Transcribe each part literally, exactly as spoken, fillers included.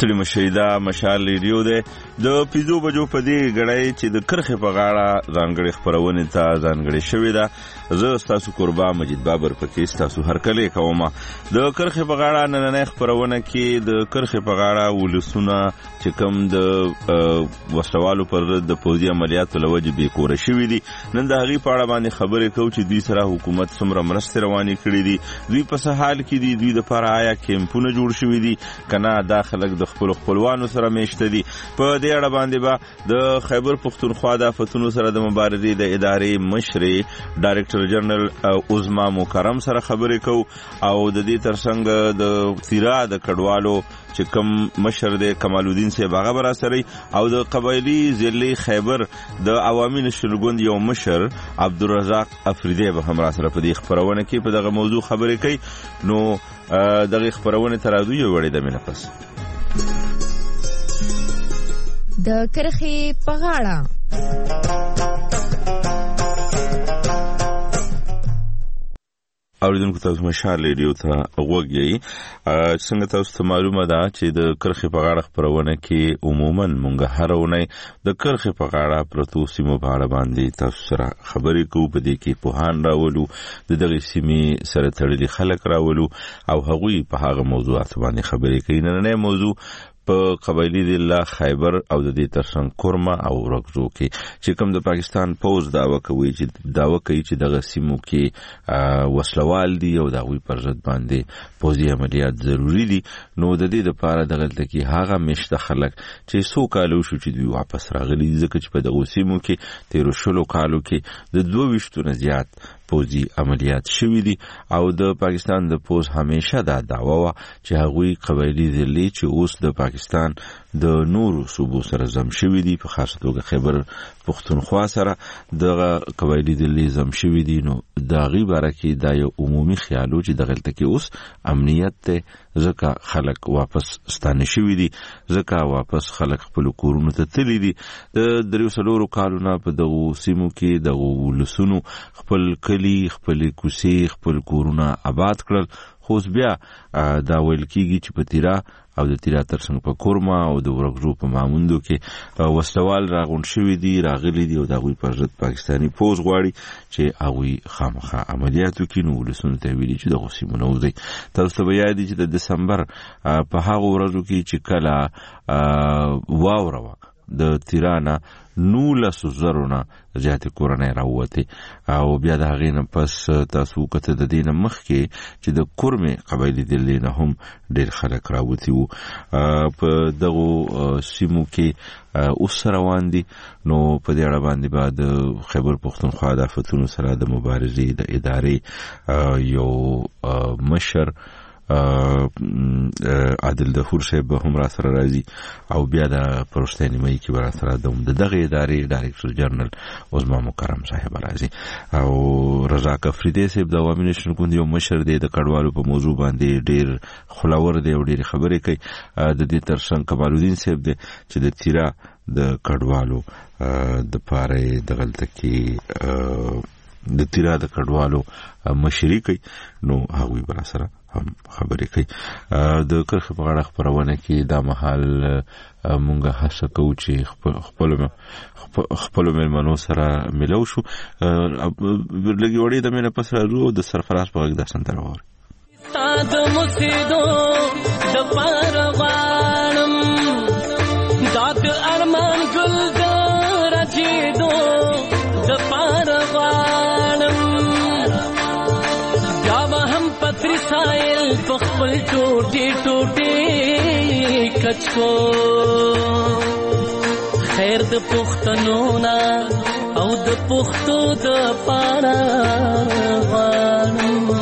کلی مشیده مشال ریډیو ده د پیزو بجو په دې غړای چې د کرخه په غاړه ځانګړي خبرونه ته ځانګړي شوې ده. زه تاسو قربا مجید بابر پکې تاسو هر کله کوم د کرخه په غاړه نن خبرونه کې د کرخه په غاړه ولسونه چې کوم د وسوالو پر د پوزي عملیاتو لوجه به کور شوې دي. نن د هغې په اړه باندې خبرې کوو چې دوی سره حکومت څومره مرستې روانې کړې دي، دوی په څه حال کې دي، دوی د لپاره آیا کیمپونه جوړ شوي دي کنه دا خلک د خپل خپلوانو سره میشته دي. په دې اړه باندې به د خیبر پختونخوا د آفتونو سره د مبارزې د ادارې مشر ډایرکټر جنرال عظما مکرم سره خبرې کوو او د دې ترڅنګ د تیرا د کډوالو چې کوم مشر د کمال الدین صاحب هغه برا سره او د قبایلی ضلع خیبر د عوامي نشنګوند یو مشر عبدالرزاق افریدی به هم را سره په دې خبرونه کې په دغه موضوع خبرې کوي. نو دغه خبرونه تر دوی وړي د مینه پس د کرخې په غاړه اوریدونکو تاسو مشال ریډیو ته وګورئ. څنګه تاسو ته معلومه ده چې د کرخې په غاړه خبرونه کې عموما مونږ هر ورځ د کرخې په غاړه پروتو سیمو په اړه باندې تاسو سره خبرې کوو. په دې کې پوهان راولو، د دغه سیمې سره تړلي خلک راولو او هغوی په هغه موضوعات باندې خبرې کوي. نننۍ موضوع په قبایلی ضلع خیبر او د دې ترڅنګ کورما او رګزو کې چې کوم د پاکستان پوز داوا کوي چې داوا کوي چې دغه سیمو کې وسلوال دي او دغوی پر ضد باندې پوزي عملیات ضروری دي. نو د دې لپاره دغه کې هغه مشته خلک چې سو کالو شو چې دوی واپس راغلي ځکه چې په دغه سیمو کې تیر شلو کالو کې د دوه ویشتو نه زیات پوزي عملیات شوي دي او د پاکستان د پوز همیشه دا دعوا و چې هغوی قبایلی ضلع چې اوس د پاکستان د نورو صوبو سره زم شوي دي، په خاص توګه خیبر پختونخوا سره دغه قبایلی ضلع زم شوي دي. نو د هغې باره کې دا یو عمومي خیال و چې دغلته کې اوس امنیت دی ځکه خلک واپس ستانه شوي دي، ځکه واپس خلک خپلو کورونو ته تللي دي. د دریو څلورو کالونه په دغو سیمو کې دغو ولسونو خپل کلی، خپل کوڅې، خپل کورونه آباد کړل. خو بیا دا ویل کېږي چې په تیرا او د تیرا ترڅنګ په کورما او د ورغزو په ماموندو کې وسلوال راغونډ شوي دي، راغلي دي او د هغوی پر ضد پاکستاني پوځ غواړي چې هغوی خامخا عملیات وکړي. نو ولسونو ته ویلي چې دغو سیمو نه وځئ. تاسو ته به یاد وي چې د دسمبر په هغو ورځو کې چې کله واوره وه د تیرانه نولسو زرو نه زیاتې کورنۍ راووتې او بیا د هغې نه پس تاسو وکته د دې نه مخکې چې د کورمې قبایلي ضلع نه هم ډېر خلک راوتي وو. په دغو سیمو کې اوس روان دي. نو په دې اړه باندې به د خیبر پختونخوا د آفتونو سره د مبارزې د ادارې یو مشر عادل دهور صاحب هم را سره راځي او بیا د پرشتۍ نیمایي کې به را سره د دغه ادارې ډایرکټر جنرال عظما مکرم صاحب راځي او رزاق افریدی صاحب د عوامي نشنګوند یو مشر دی. د کډوالو په موضوع باندې ډېر خلاور دی او ډېرې خبرې کوي. د دې ترڅنګ کمال الدین صاحب دی چې د تیرا د کډوالو د پاره دغلته کې د تیرا د کډوالو مشري کوي. نو هغوی به را سره هم خبرې کوي. د کرخې په غاړه خپرونه کې دا مهال مونږ هڅه کوو چې خپلو خپلو مېلمنو سره ملو شو. لږې وړې د مینه پس راځو او د سرفراز په غږ دا سندره واورو. ستا د مسیدو دپاره غواړم دا د ارمان ګل د رچېدو دپاره غواړم بیا به هم پتري سایل په خپل ټوټې ټوټې کچکو خیر د پښتنو نه او د پښتو دپاره غواړم.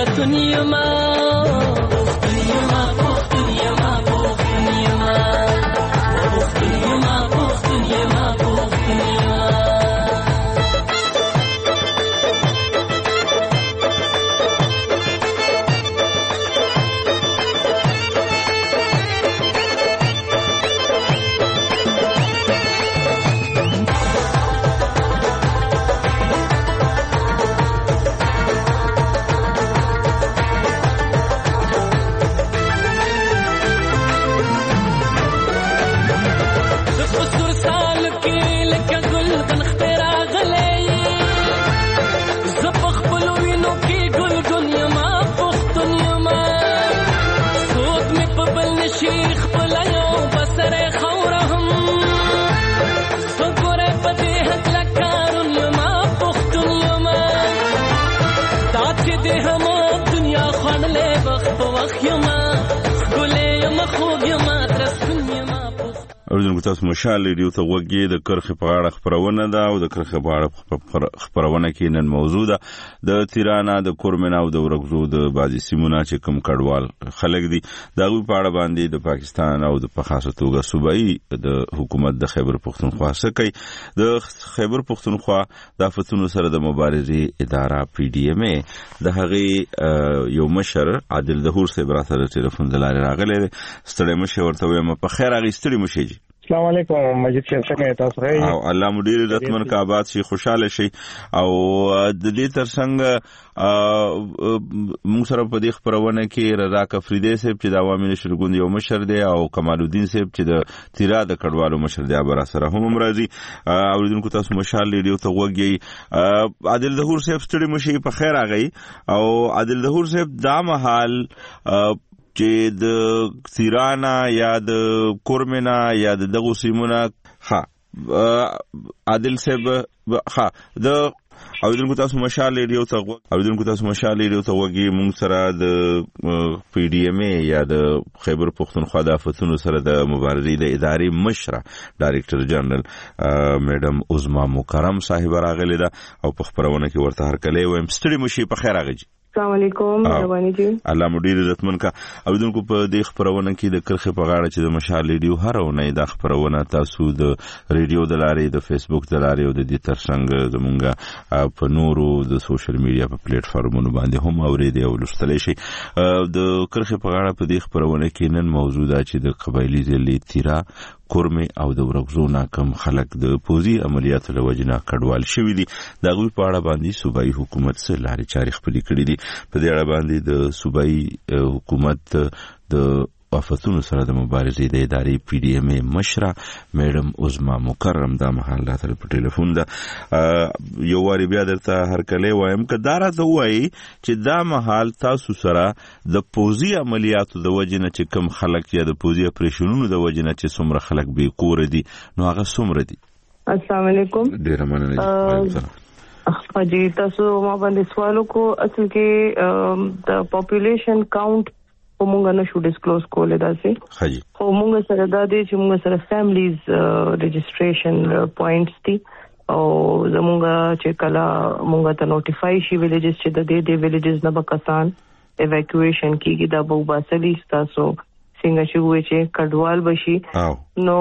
پښتون یما پښتون یما پښتون یما پښتون یما پښتون یما پښتون یما پښتون یما اوریدونکو تاسو مشال ریډیو ته وګورئ د کرخې په اړه خبرونه ده او د کرخې په اړه خبرونه کې نن موضوع ده د تیرانا د کورمنا او د ورغزو د بازي سیمونه چې کوم کډوال خلک دي دا په اړه باندې د پاکستان او د په خاصه توګه صوبایي د حکومت د خیبر پختونخوا سره کوي د خیبر پختونخوا د فتونو سره د مبارزې اداره پی ډی ایم ای د هغه یو مشر عادل دهور صاحب راته ټلیفون دلاره راغلی ستړي مشه ورته وایم په خیر هغه ستړي مشه جی السلام علیکم مجید شاه څنګه تاسو راځي او الله مو ډیر عزتمن کا آباد شي خوشاله شي او د دې ترڅنګ موږ سره په دې خبرونه کې رضا کفریدی صاحب چې د عوامي شورګوند یو مشر دی او کمال الدین صاحب چې د تیرا د کډوالو مشر دی ابر سره هم راځي اوریدونکو تاسو مشال ریډیو ته وګورئ عادل دهور صاحب ستړي مشي په خیر راغی او عادل دهور صاحب دا مهال چې د تیرانا یا د کورمنا یا د دغه سیمونه ها عادل صاحب ها د اوریدونکو تاسو مشال ریډیو ته اوریدونکو تاسو مشال ریډیو ته وګورئ موږ سره د پی ډی ایم ای یا د خیبر پختونخوا د فتونو سره د مبارزې د ادارې مشره ډایریکټر جنرال میډم عظما مکرم صاحب راغلی ده او په خبرونه کې ورته هر کله وایم ستړي مشي په خیر راغی السلام علیکم مهرباني جی الله مو ډیر عزتمن کا اوریدونکو په دې خبرونه کې د کرخې په غاړه چې د مشال ریډیو هر اونۍ د خبرونه تاسو د ریډیو د لارې د فیسبوک د لارې او د دې ترڅنګ زمونږه په نورو د سوشل میډیا په پلیټ فارمونو باندې هم اوریدي او لوستلی شي د کرخې په غاړه په دې خبرونه کې نن موضوع ده چې د قبایلی ضلع تیرا کورمه او د ورغزو ناکم خلک د پوزي عملیاتو له وجنه کډوال شوی دي دا غوي په اړه باندې صوبایي حکومت سره لارې چارې خپل کړې دي په دې اړه باندې د صوبایي حکومت د وفتونو سره د مبارزې د ادارې پی ډی ایم ای مشره میډم عظما مکرم دا مهال راته په ټلیفون ده یو واری بیا درته هر کله وایم که دا راته وایي چې دا مهال تاسو سره د پوزي عملیاتو د وجنه چې کم خلک یا د پوزي اپریشنونو د وجنه چې څومره خلک به کور دي نو هغه څومره دي السلام علیکم ډیر مننه حاجی تاسو ما باندې سوالو کو اصل کې د پاپولیشن کاونټ ومونږ نه شو ډیسکلوز کولای داسې حاجی خو مونږ سره د دې چې مونږ سره فیملیز رجسٹریشن پوینټس دي او زمونږ چې کله مونږ ته نوټیفای شي ویلیجز چې د دې د ویلیجز نه بکسان ایواکویشن کیږي دا به باسلی تاسو څنګه چې وې چې کډوال بشي نو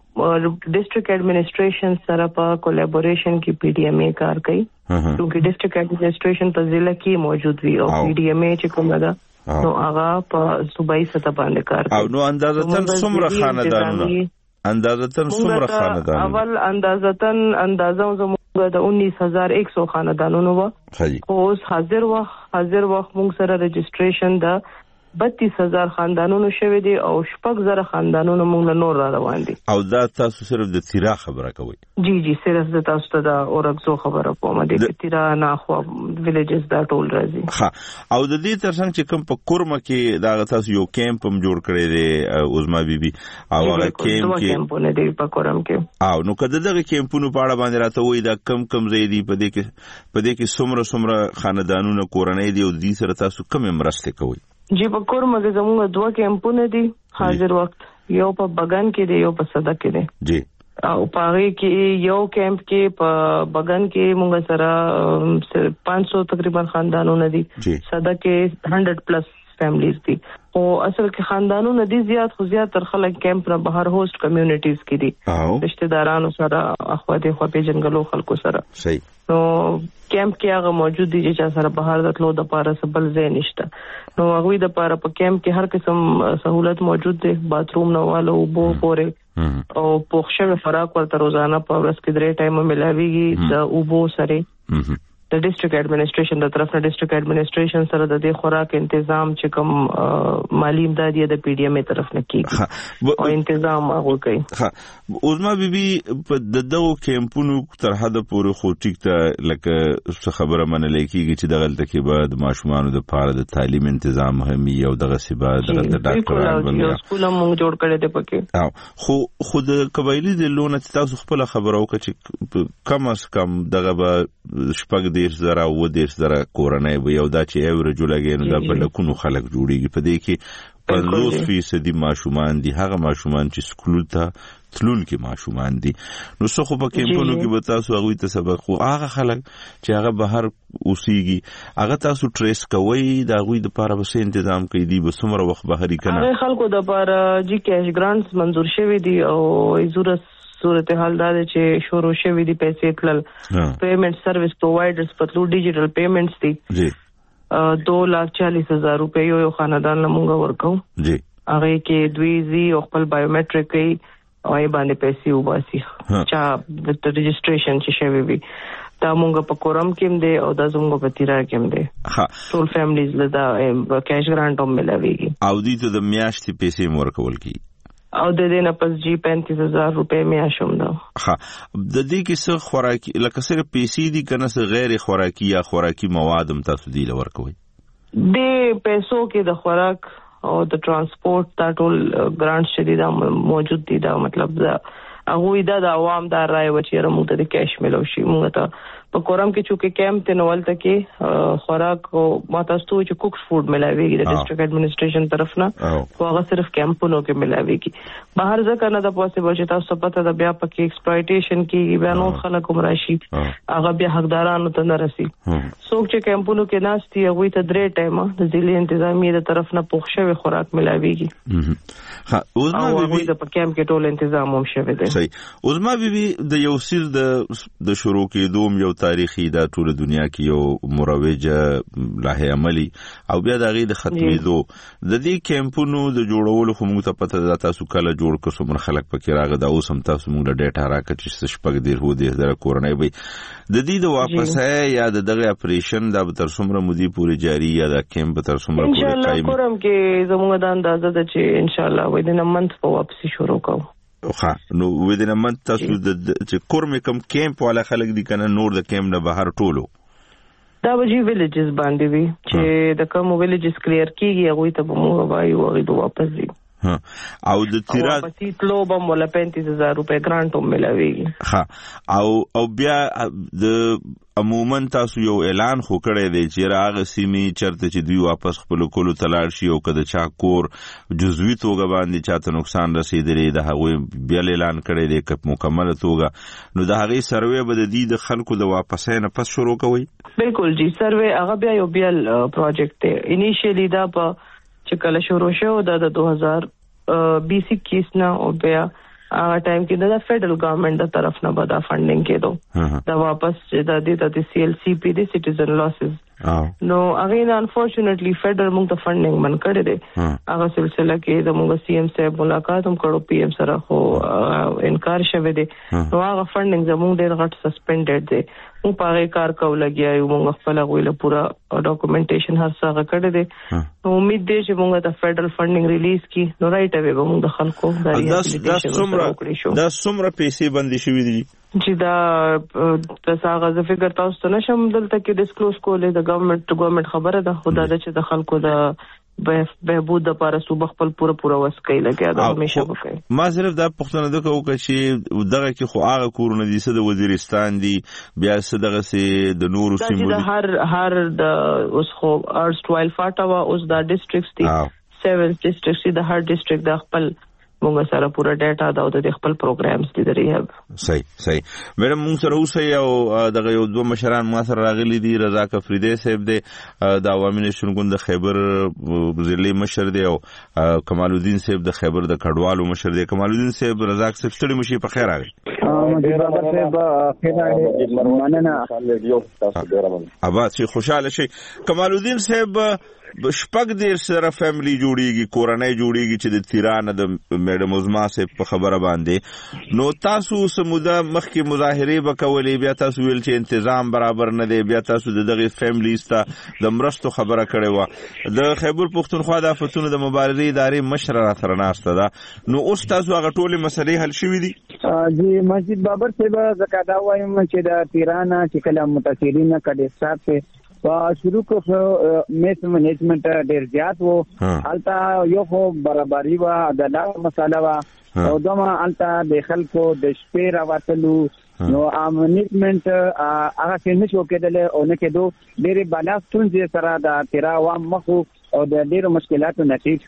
ډیسټریکټ ایڈمنسټریشن سره په کولیبوریشن کې پی ډی ایم ای کار کوي کیونکہ ډیسټریکټ ایڈمنسټریشن په ضلع کې موجود وي او پی ډی ایم ای چې کومه ده نو هغه په صوبایي سطح باندې کار کوي او نو اندازتن څومره خاندانونه اندازتن څومره خاندانونه اول اندازتن اندازه زموږ د انیس هزار ایک سو خاندانونو و خو اوس حاضر وخت حاضر وخت موږ سره رجسٹریشن ده بتیس هزار خاندانونو شوی دي او شپږ زره خاندانونو موږ له نور را روان دي او دا تاسو صرف د تیرا خبره کوي جی جی صرف د تاسو ته د اورګزو خبره کوم د تیرا نه خو ویلیجز دا ټول راځي ها او د دې ترڅنګ چې کوم په کورمه کې دا تاسو یو کیمپ هم جوړ کړی دی عظما بیبي او هغه کیمپ کې کیمپونه دی په کورم کې او نو کله دغه کیمپونو په اړه باندې راته وای دا کم کم ځای دی په دې کې په دې کې څومره څومره خاندانونو کورنۍ دی او دې سره تاسو کوم مرسته کوي جی په کورمه زموږ دوه کیمپونه دي حاضر وخت یو په بغان کې دی یو په صدق کې دی جی او پاره کې یو کیمپ کې په بغن کې مونږ سره پانچ سو تقریبا خاندانونه دي صدا کې سو پلس فیملیز دي او اصل کې خاندانونه دي زیات خو زیات تر خلک کیمپ نه بهر هوست کمیونټیز کې دي رشتہ دارانو سره اخواته خو په جنگلو خلکو سره صحیح نو کیمپ کې هغه موجود دي چې سره بهر د تلو د پاره سبل ځای نشته نو هغه د پاره په کیمپ کې هر قسم سہولت موجود دي باتروم نو والو بو پورې او پوښښه خوراک ورته روزانه په ورځ کې درې ټایم ملاويږي د اوبو سره د ډیسټریکټ ایڈمنسټریشن د طرف نه ډیسټریکټ ایڈمنسټریشن سره د دې خوراک تنظیم چې کوم مالی امدادي د پی ډی ایم طرف نه کیږي او تنظیم هغه کوي ها اوسما بیبي په دغه کیمپونو تر حد پورې خو ټیک ته لکه خبره منل کیږي چې دغه تلکه بعد ماشومان د پاره د تعلیم تنظیم مهمي او دغه سبا دغه د ډاکټرانو باندې سکول موږ جوړ کړی دی پکې خو خود قبایلی د لونه تاسو خپل خبرو کچ کم از کم دغه شپږ دیش زره و دیش زره کورنۍ به یو دا چې ایوریج لګي نو دا په لکونو خلک جوړیږي په دې کې پنځوس فیصد ماشومان دي هغه ماشومان چې سکول ته تلون کې ماشومان دي نو څه خو په کیمپونو کې به تاسو هغه ته سبق خو هغه خلک چې هغه بهر اوسېږي هغه تاسو ټریس کوي دا غوي د لپاره به تنظیم کوي دي به څومره وخت بهري کنه هغه خلکو د لپاره جی کیش ګرانټس منزور شوی دي او ایزورس صورتحال دا چې شروع شوی دي پیسې تلل پیمنٹ سروس پرووایډرز پتلو ډیجیټل پیمنټس دي جی دو لاکھ چالیس ہزار روپے یو خاندان لمونګه ورکو جی هغه کې دوی زی او خپل بایومټریک کوي او یې باندې پیسې وباسي چا د رجسٹریشن چې شوی وي دا مونږ په کورم کې دی او دا زموږ په تیرا کې دی ها ټول فیملیز له دا کیش ګرانټ هم ملويږي او دې ته د میاشتې پیسې ورکول کی او د دې نه پس جی پینتیس هزار روپے میاشم دا ها د دې کې څه خوراکي لکه صرف پیسې دي کنه څه غیر خوراکي یا خوراکي مواد هم تاسو دی لورکوي د پیسو کې د خوراک او د ترانسپورت دا ټول ګرانټ شديدا موجود دي دا مطلب دا هغه دا د عوام دا رائے و چې موږ ته کیش ملو شي موږ ته په کورم کې چې کیمپ ته نوول ته کې خوراک او ماتاستو چې کوکس فود ملاويږي د ډیسټریکټ ایڈمنسټریشن طرف نه او هغه صرف کیمپونو کې ملاويږي بهر ځکه نه د پوسیبل چې تاسو پته د بیا پکې ایکسپلایټیشن کیږي بیا نو خلک عمرشي هغه بیا حقدارانو ته نه رسي څوک چې کیمپونو کې ناشتي هغه ته درې ټایمه د ځلې انتظامی د طرف نه پوښښه خوراک ملاويږي ها اوسما بیبي د کیمپ کې ټول تنظیم هم شوی دی صحیح اوسما بیبي د یو سیل د د شروع کې دوم یو تاریخي دا ټول دنیا کې یو مروجه لایحه عملی او بیا د غي د ختمېدو د دې کیمپونو د جوړولو خو موږ ته پته ده تاسو کله جوړ کړو څومره خلک پکې راغله دا اوس هم تاسو موږ له ډیټا راکړي چې شپږ ډیر هو دي د کورنۍ وي د دې د واپس یا د دغه اپریشن دا تر څومره مودي پوری جاری یا د کیمپ تر څومره پوری قائم ان شاء الله کورم کې زموږ د اندازه ده چې ان شاء الله within a month په واپسی شروع کوو خا نو within a month تاسو د چې کورم کم کیمپ والا خلک دي کنه نور د کیمپ نه بهر ټولو دا وجي ویلیجز باندې وي چې د کوم ویلیجز کلیر کیږي هغه ته مو وایي او غي واپس دي ها او د تیرا په تلو بم ولا پینتیس هزار روپے ګرانټ هم ملويږي ها او او بیا د عموما تاسو یو اعلان خو کړی دی چې راغ سیمي چرته چې دوی واپس خپل کولو تلاړ شي او کده چا کور جزوی توګه باندې چاته نقصان رسیدلی د هغه بیا اعلان کړی دی ک مکمل توګه نو د هغه سروې به د دې د خلکو د واپسې نه پس شروع کوي بالکل جی سروې هغه بیا یو بیا پروجیکټ دی انیشیلی دا په چې کله شروع شو د دو هزار بیس اکیس نه او بیا هغه ټایم کې د فیډرل ګورنمنت د طرف نه به دا فنډینګ کېدو دا واپس چې د دې د سی ایل سی پی دی سټیزن لاسز نو هغه نه انفورچونټلی فیډرل موږ ته فنډینګ من کړی دی هغه سلسله کې د موږ سی ایم صاحب ملاقات هم کړو پی ایم سره خو انکار شوه دی نو هغه فنډینګ زموږ ډېر غټ سسپینډډ دی مو پاره کار کول لګیا یو موږ خپل غوښله پورا ډاکومېنټیشن هر څه کړی دی نو امید دی چې موږ د فیډرل فنډینګ ریلیز کی نو رائټ اوی به موږ د خلکو د ریابلیټیشن دا څومره پیسې باندې شوې دي چې دا تاسو غوښه فکر تاسو ته نشم دلته کې ډیسکلوز کولې د ګورنمنت ټو ګورنمنت خبره ده خدای دې چې د خلکو د بهبود لپاره صوبه خپل پوره پوره وسکي لګیا دا همیشه وکړي ما صرف دا پښتنه د کوو چې دغه کې خو هغه کورونه دي چې د وزیرستان دي بیا څه دغه سي د نورو سیمو هر هر د اوس خو ارست وایل فاټاوا اوس دا ډیسټریکټس دي سیون ډیسټریکټس د هر ډیسټریکټ د خپل مونږ سره پورا ډیټا دا د خپل پروګرامز دي د ریهاب. صحیح صحیح میډم مونږ سره اوسه او دغه یو دوه مشران ما سره راغلي دي. رضاک افریدی صاحب دی د عوامي نشون ګوند خیبر ضلعي مشر دی او کمال الدین صاحب د خیبر د کډوالو مشر دی. کمال الدین صاحب رضاک صاحب ستړي مشي په خیر راغلی. اباد شي خوشاله شي. کمال الدین صاحب شپږ دیر سره فیملی جوړیږي کورنۍ جوړیږي چې د تیران د میډم عظما صاحب په خبره باندې نو تاسو سموده مخکې مظاهره وکولې بیا تاسو ویل چې تنظیم برابر نه دی بیا تاسو د دغه فیملی ستا د مرستو خبره کړې و د خیبر پښتونخوا د فتونو د مبارزې ادارې مشر را سره ناشته ده نو اوس تاسو هغه ټولې مسلې حل شوې دي؟ جی مسجد بابر صاحب زکادا وایم چې د تیران چې کله متاثرین کډې صاحب ته شروع کو میس مینجمنٹ ډیر زیات وو التا یو خو برابرۍ وا د لا مساله وا او دوما التا د خلکو د شپې راوتلو نو امنیټمنت هغه څه نشو کېدل او نه کېدو ډېر بالاستون چې سره د تیرا وا مخو او د ډېر مشکلاتو نتیجه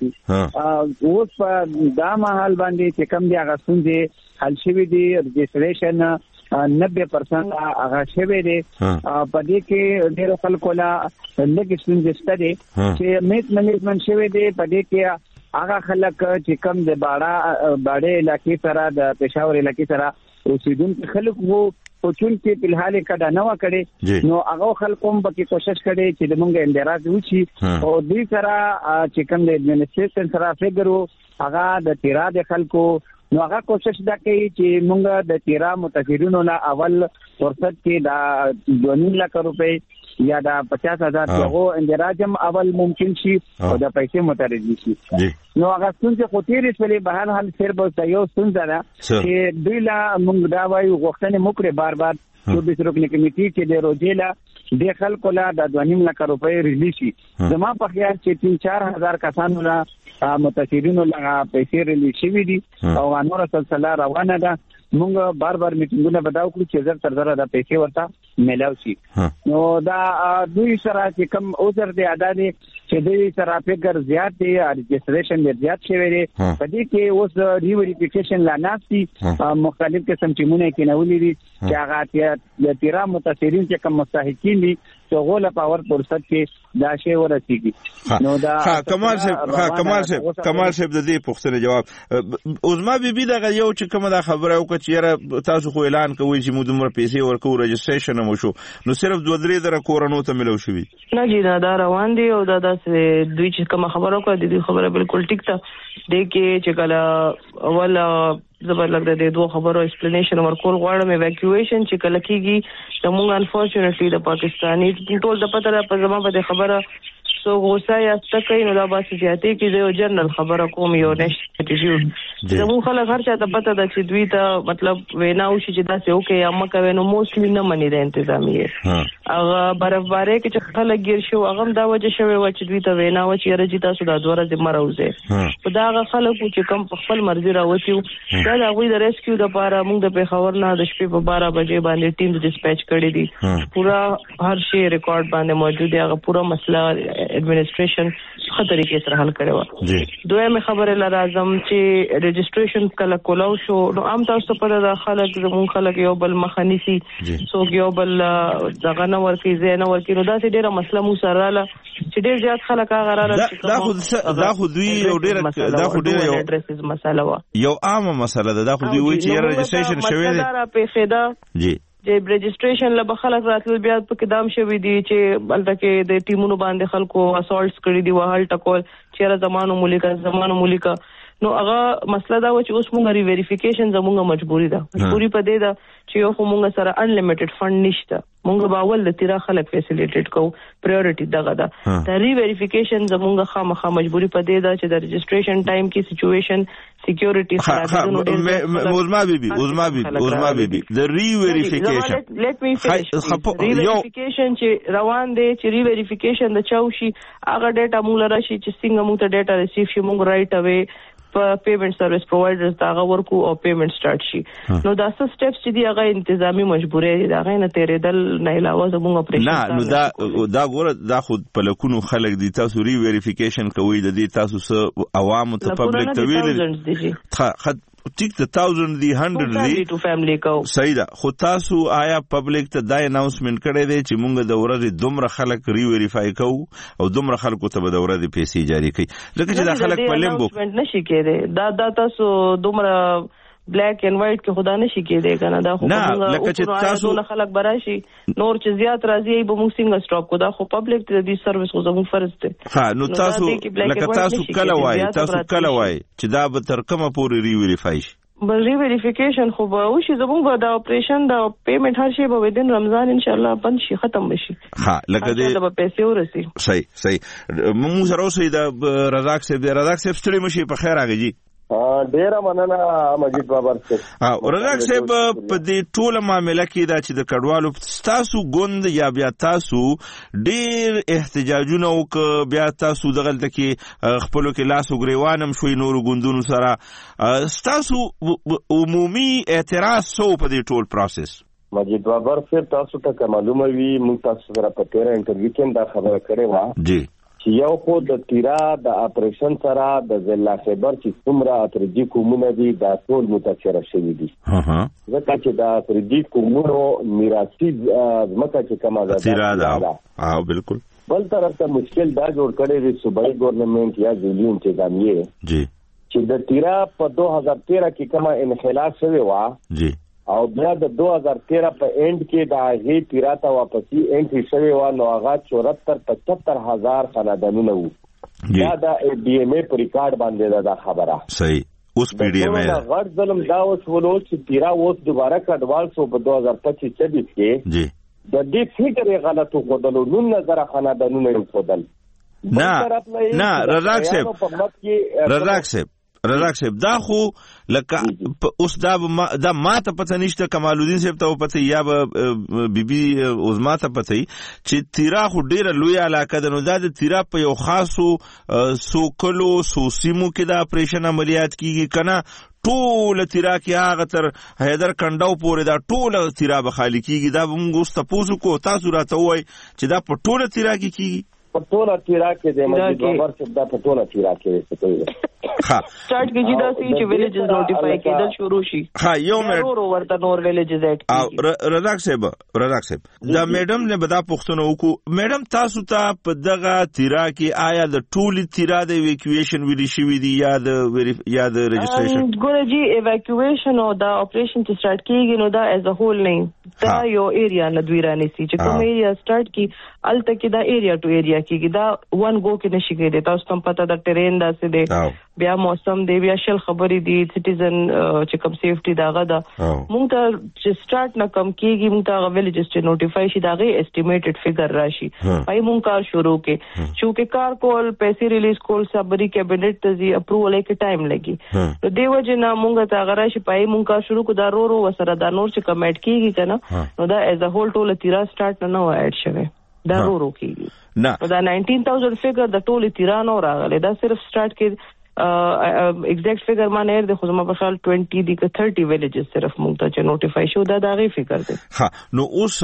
شو اوس په دا محل باندې چې کم دی هغه څنګه حل شوی دی رجسټریشن نبے پرسنٹ هغه شوی دی په دې کې ډېر خلکو لا لږ ستونزې دي چې میس مینجمنت شوی دی په دې کې هغه خلک چې کم د باړه باړې علاقې سره د پېښور علاقې سره اوسیدونکو خلک وو او چې په حال کې دا نو کړي نو هغه خلکو هم پکې کوشش کړي چې موږ اندراج وشي او دې سره چې کوم د ایڈمنسټریشن سره فګرو هغه د تیرا د خلکو نو هغه کوشش دا کوي چې موږ د تیرا متاثرینو لا اول فرصت کې دا دوه لک روپۍ یا دا پچاس هزار دغه اندراجم اول ممکن شي او د پیسې مترجم شي نو هغه څنګه خو تیرې سولې به هر حال سر به یو څنګه دا چې دوی لا موږ دا وایو غوښتنې موکړه بار بار چوبیس رکنی کمیټې کې د روزيلا د خلکو لا د دوه لک روپۍ ریلیز شي زما په خیال چې تین چار هزار کسانو لا متاثرینو لا پیسې ریلیز شوي دي او نور سلسله روانه ده موږ بار بار میټینګونه بداو کړو چې زر تر زر د پیسې ورته ملاو شي نو دا دوی سره چې کم اوزر دی ادا دي چې دوی سره فګر زیات دی رجسټریشن ډیر زیات شوی دی په دې کې اوس ری ویریفیکیشن لا ناسي مختلف قسم ټیمونه کې نولې دي چې هغه د تیرا متاثرین چې کم مستحقین دي چې غوله پاور فرصت کې دا شی ورسیږي نو دا ها کمال صاحب ها کمال صاحب کمال صاحب د دې پوښتنې جواب عظما بیبي دا یو چې کومه دا خبره وکړه چې تاسو خو اعلان کوئ چې موږ دومره پیسې ورکو رجسټریشن مو شو نو صرف دوه درې زره کورونو ته ملو شوي نه جی دا روان دي او دا داسې دوی چې کومه خبره وکړه د دې خبره بالکل ټیک ده د کې چې کله اول زبر لګ د دوه خبرو ایکسپلینیشن ورکول غواړم ایواکویشن چې کله کیږي د موږ انفورچونټلی د پاکستاني ټول د پته په زما په خبره سو غوسه یا ستکې نو دا باسي چې کې د جنرال خبره کوم یو نشته چې زمو خلک هر چا ته پته ده چې دوی ته مطلب وینا او چې دا څه اوکې یا مکه وینو موستلی نه مني د انتظامیه هغه برابرې کې چې خلک ګیر شو هغه دا وجه شوی و چې دوی ته وینا و چې رجی تاسو دا دوره ذمہ راوځي په دا هغه خلکو چې کم په خپل مرزي راوځي دا د غوي د ریسکیو د لپاره موږ د پیښور نه د شپې په بارہ بجې باندې ټیم ډیسپیچ کړی دي پورا هر شی ریکارډ باندې موجود دی هغه پورا مسله ایڈمنسټریشن خطرې کې سره حل کړو جی دویمه خبره لازم چې رجسټریشن کله کولاو شو نو عام تاسو په د خلک زمون خلک یو بل مخانيسي سو یو بل دغه نو ورکی زینه ورکی نو دا چې ډیره مسله مو سره لا چې ډیر زیات خلک هغه رااله دا خو دا خو دوی یو ډیره دا خو ډیره یو اډریسز مسله وا یو عامه مسله ده دا خو دوی وایي چې رجسټریشن شوی دی دا په فدا جی چې رجسټریشن له خلک راتل بیا په قدم شوی دی چې بلته کې د ټیمونو باندې خلکو اسالټس کړی دی وهل ټکول چیرې زمانو ملک زمانو ملک نو هغه مسله دا و چې اوس موږ ری ویریفیکیشن زموږه مجبوری ده مجبوری په دې ده چې یو خو موږ سره انلیمیټډ فند نشته موږ باول د تیرا خلک فیسیلیټیټ کو پرایورټی دغه ده د ری ویریفیکیشن زموږه خامخا مجبوری په دې ده چې د رجسټریشن ټایم کې سچويشن سکیورټی خرابېدو عظما بیبي عظما بیبي عظما بیبي د ری ویریفیکیشن لیټ می فینیش ری ویریفیکیشن چې روان دی چې ری ویریفیکیشن د چاوشي هغه ډیټا موږ لراشي چې څنګه موږ ته ډیټا ریسیو شي موږ رائټ اوی پیمنٹ سرویس پرووایډرز دا ورکو او پیمنٹ سٹارټ شي نو دا څه سټیپس چې دی هغه انتظامی مجبورې دي دا غي نه تیرېدل نه علاوه زموږ اپریشن نه نو دا دا ګوره دا خود په لکونو خلک دي تاسو ری ویریفیکیشن کوي د دې تاسو سره عوام ته پبلک ته ویل خد ټیک د تاوزند دی هندرد دی ټو فیملی کو صحیح ده خو تاسو آیا پبلک ته دا اناونسمنت کړی دی چې مونږ د ورځې دومره خلک ری ویریفای کوو او دومره خلکو ته به د ورځې پیسې جاری کړي لکه چې دا خلک په لیمبو نشي کېدی دا دا تاسو دومره بلیک اینڈ وایټ کې خدا نشي کېدی کنه دا خو نه لکه چې تاسو خلک براشي نور چې زیات راځي به موږ څنګه سټاپ کو دا خو پبلک ته دې سرویس خو زموږ فرض دی ها نو تاسو لکه تاسو کله وای تاسو کله وای چې دا به تر کومه پورې ری ویریفای شي بل ری ویریفیکیشن خو به او شي زموږ به دا اپریشن دا پیمنٹ هر شي به ودین رمضان ان شاء الله بند شي ختم بشي ها لکه دې دا به پیسې ورسي صحیح صحیح موږ سره اوسې دا رزاق صاحب دی رزاق صاحب ستړي مشي په خیر راغی ډیر مننه مجید بابا صاحب او رزاق صاحب په دې ټوله معاملې کې دا چې د کډوالو تاسو ګوند یا بیا تاسو ډیر احتجاجونه وک بیا تاسو دغلت کې خپلو کې لاس وګریوانم شوي نور ګوندونو سره تاسو عمومي اعتراض سو په دې ټول پروسس مجید بابا صاحب تاسو ته معلومه وي موږ تاسو سره په تیر انټرویو کې دا خبره کړې و جی یو خو د تیرا د اپریشن سره د ضلع خیبر چې څومره اترجی کومونه دي دا ټول متاثر شوي دي ها ها ځکه چې د اترجی کومونو میراثي ځمکه چې کومه ده تیرا ده ها بالکل بل طرف ته مشکل دا جوړ کړی دی صوبایي ګورنمنت یا ځلي انتظامیه جی چې د تیرا په دو هزار تیرہ کې کومه انحلال شوی و جی او بیا د دو هزار تیرہ په اینڈ کې د هغه تیرا ته واپسی انټری شوی و نو هغه چوهتر پچهتر هزار خاندانونه وو دا د ډي ام ای پر ریکارډ باندې دا خبره صحیح اوس پی ډي ام ای دا غړ ظلم دا اوس ولو چې تیرا اوس دوباره کډوال سو په دو هزار پچیس چھبیس کې جی د دې فکر غلطو خدلو نن نظر خاندانونه خدل نه نه رزاق صاحب رزاق صاحب رزاق صاحب دا خو لکه اوس دا دا ماته پته نشته کمال الدین صاحب ته پته یا بی بی عظما ته پته چې تیرا خو ډیره لوی علاقه ده نو دا د تیرا په یو خاصو سوکلو سوسیمو کې دا اپریشن عملیات کیږي کنه ټول تیرا کې هغه تر حیدر کنډاو پورې دا ټول تیرا به خالی کیږي دا موږ اوس تاسو کو تاسو راته وای چې دا په ټول تیرا کې کیږي په ټول تیرا کې د مجید بابر څخه دا په ټول تیرا کې څه کوي ها سٹارټ کیږي دا چې ویلیجز نوټیفای کېدل شروع شي ها یو منټ ورو ورته نور ویلیجز اټ او رزاق صاحب رزاق صاحب دا میډم نه بدا پښتنه وکړو میډم تاسو ته په دغه تیرا کې آیا د ټول تیرا د ایویکویشن ویل شي وی دی یا د یا د رجسټریشن ګوره جی ایویکویشن او دا اپریشن چې سٹارټ کیږي نو دا ایز ا هول نه دا یو ایریا نه دوی رانی سي چې کوم ایریا سٹارټ کی الته کې دا ایریا ټو ایریا کېږي دا ون گو کې نشي کېږي تاسو ته پته دا ټرین دا څه دی بیا موسم دی بیا شل خبرې دي سټیزن چې کوم سیفټي داغه دا مونږ ته چې سٹارټ نه کم کېږي مونږ ته ویلیجز چې نوټیفای شي داغه اسټیمیټډ فګر راشي پای مونږ کار شروع کې چې کار کول پیسې ریلیز کول صبري کابینټ ته زی اپروول کې ټایم لګي نو دیو جنا مونږ ته هغه راشي پای مونږ کار شروع کو دا رو رو وسره دا نور چې کمنټ کېږي کنه نو دا ایز ا هول ټول تیرا سٹارټ نه و اډ شوی دا رو رو کېږي نه دا نائنټین تاوزند فګر د ټول تیرا نو راغلی دا صرف سٹارټ کې ایگزیکٹ فگر ما نه د خو زما په خیال بیس دی که تیس ویلیجز صرف مونږ ته چې نوټیفای شو دا دغه فگر دی ها نو اوس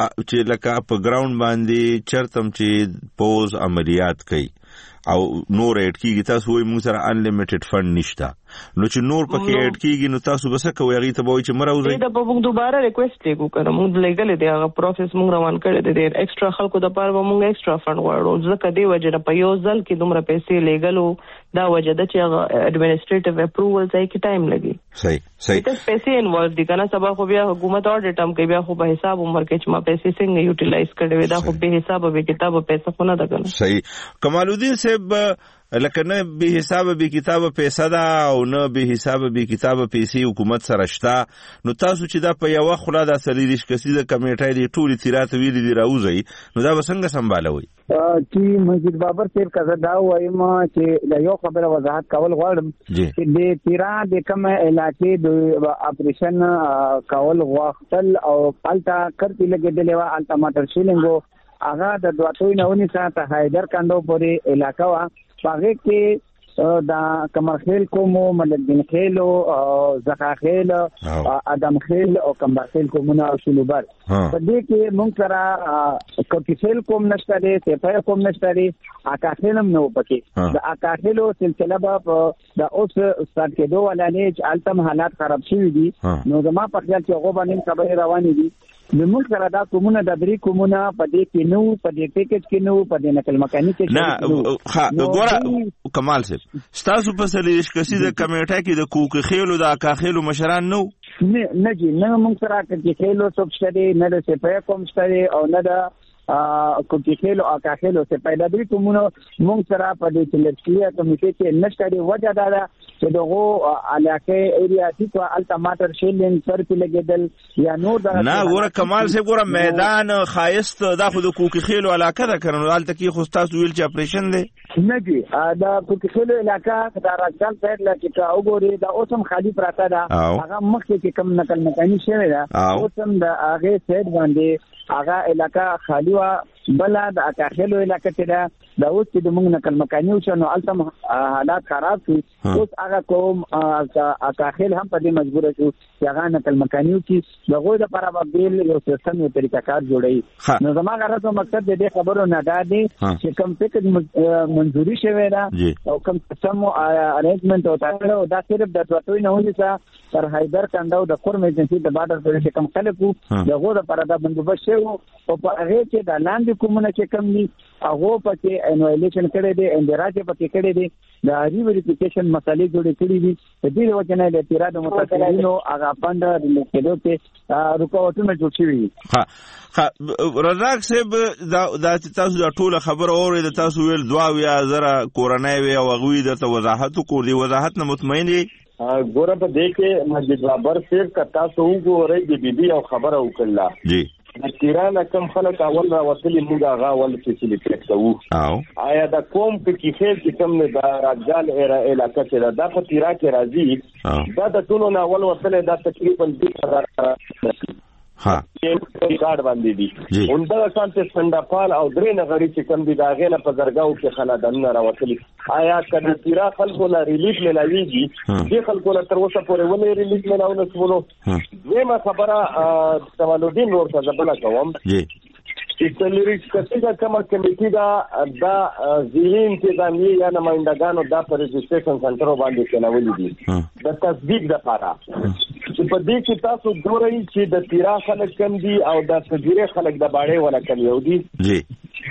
چې لکه په ګراوند باندې چرتم چې پوز عملیات کوي او نور اډ کیږي تاسو وایي موږ سره انلیمیټډ فند نشته نو چې نور پکې اډ کیږي نو تاسو بس کوي هغه ته وایي چې مراوځي دا په موږ دوباره ریکوست لیکو کړو موږ لګلې دی هغه پروسس موږ روان کړی دی ایکسترا خلکو د پاره موږ ایکسترا فند غواړو ځکه دی وجه په یو ځل کې دومره پیسې لګلو دا وجه د چې هغه اډمنسټریټیو اپروول ځای کې ټایم لګي صحیح صحیح ته پیسې انوالو دي کنه سبا خو بیا حکومت اډیټ هم کوي بیا خو په حساب عمر کې چې ما پیسې څنګه یوټیلایز کړې دا خو به حساب به کتاب پیسې خو نه ده کنه صحیح کمال الدین صاحب لکه نه به حساب به کتاب پیسې دا او نه به حساب به کتاب پیسې حکومت سره شته نو تاسو چې دا په یو خلا د سلیریش کسي د کمیټې دی ټول تیرات ویلي دی راوځي نو دا وسنګ سمبالوي چې مجید بابر صاحب کزه دا وایم چې د یو خبره وضاحت کول غواړم چې د تیرا د کوم علاقې د اپریشن کول غوښتل او پالتا کړتي لګیدلې وا الټا ماټر شیلنګو هغه د دواتوي نه ونی ساته حیدر کندو پورې علاقہ وا هغه کې دا کمرخیل کومو ملکدین خیل او زکا خیل ادم خیل او کمرخیل کومونه او شلوبر په دې کې مونږ سره کوکیفیل کوم نشته دي سپای کوم نشته دي اکاخیلم نو پکې د اکاخیلو سلسله به د اوس ستارت کېدو ولانه چې التم حالات خراب شوي دي نو زما په خیال کې هغه باندې خبرې روانې دي زموږ سره دا کومونه د درې کومونه په دې کې نو په دې پیکج کې نو په دې نقل مکاني کې نه ها ګوره کمال صاحب ستاسو په سره اشکسي د کمیټه کې د کوک خېلو د اکاخېلو مشران نو نه نه جی نه موږ سره کې خېلو څوک شته نه د سپای کوم شته او نه د کوکی خېلو اکاخېلو څخه پیدا دي کومونه موږ سره په دې تلسکیا کمیټه کې نشته دی وجه دا ده چې دغه علاقه ایریا چې په الټماټر شیلین سر کې لګیدل یا نور دا نه ګوره کمال سه ګوره میدان خایست دا خو د کوکی خېلو علاقه ده کړنو حالت کې خو تاسو ویل چې اپریشن دی نه جی دا کوکی خېلو علاقه دا راځل سایډ لکه کا وګوري دا اوسم خالی پراته ده هغه مخکې کې کم نقل مکاني شوی ده اوسم دا هغه سایډ باندې هغه علاقه خالی وا بلا د اکاخلو علاقه ته دا د اوس چې د موږ نقل مکاني او شنو التم حالات خراب شي اوس هغه کوم اکاخل هم په دې مجبور شو چې هغه نقل مکاني او چې دغه د لپاره بیل یو سیستم یو طریقه کار جوړي نو زما غرض او مقصد دې خبرو نه دا دی چې کوم څه منځوري شوی دا او کوم سم ارینجمنت او تاسو دا صرف د دوتوي نه ونی څه تر هایدر کنداو د کورم ایجنسی د بارډر پر کوم خلکو دغه د لپاره د بندوبست شو او په هغه کې د لاندې کومونه چې کم دي هغه پکې انویلیشن کړي دي اندراج پکې کړي دي د ری ویریفیکیشن مسالې جوړې کړي دي د دې وجه نه د اعتراض متأثرینو هغه فند د لیکلو ته رکاوټونه جوړ شوي ها ها رزاق صاحب دا تاسو د ټوله خبر اورئ د تاسو ویل دوا ویا زره کورنۍ وی او غوي د وضاحت کو دی وضاحت نه مطمئن دي ګوره په دې کې مسجد بابر صاحب کتا سو وګورئ د بیبي او خبره وکړه جی د تیرانه کم خلک اول را وصلي موږ هغه اول فیسیلیټیټ کوو او آیا د کوم په کې چې کوم نه د راجال علاقه چې دا په تیرا کې راځي دا د ټولو نه اول وصله دا تقریبا بیس هزار ها کارت باندې دي اوندا سانته سندپال او درې نغړي چې کوم دي دا غینه په درگاو کې خلادانونه راوتلي آیا کله تیرا خلکو لا ریلیف ملاويږي دې خلکو له تر اوسه پورې ولې ریلیف ملاونه سمولو زما خبره تمالودین ور څخه بل کوم چې تلریک کتیګه کومه کمیټه دا د ځین انتظامی یا نمائندګانو دا پر رجسټریشن سنټر باندې چلولې دي د تصدیق لپاره چې په دې کې تاسو ګورئ چې د تیرا خلک کم دي او د سجیره خلک د باړې ولا کم یو دي جی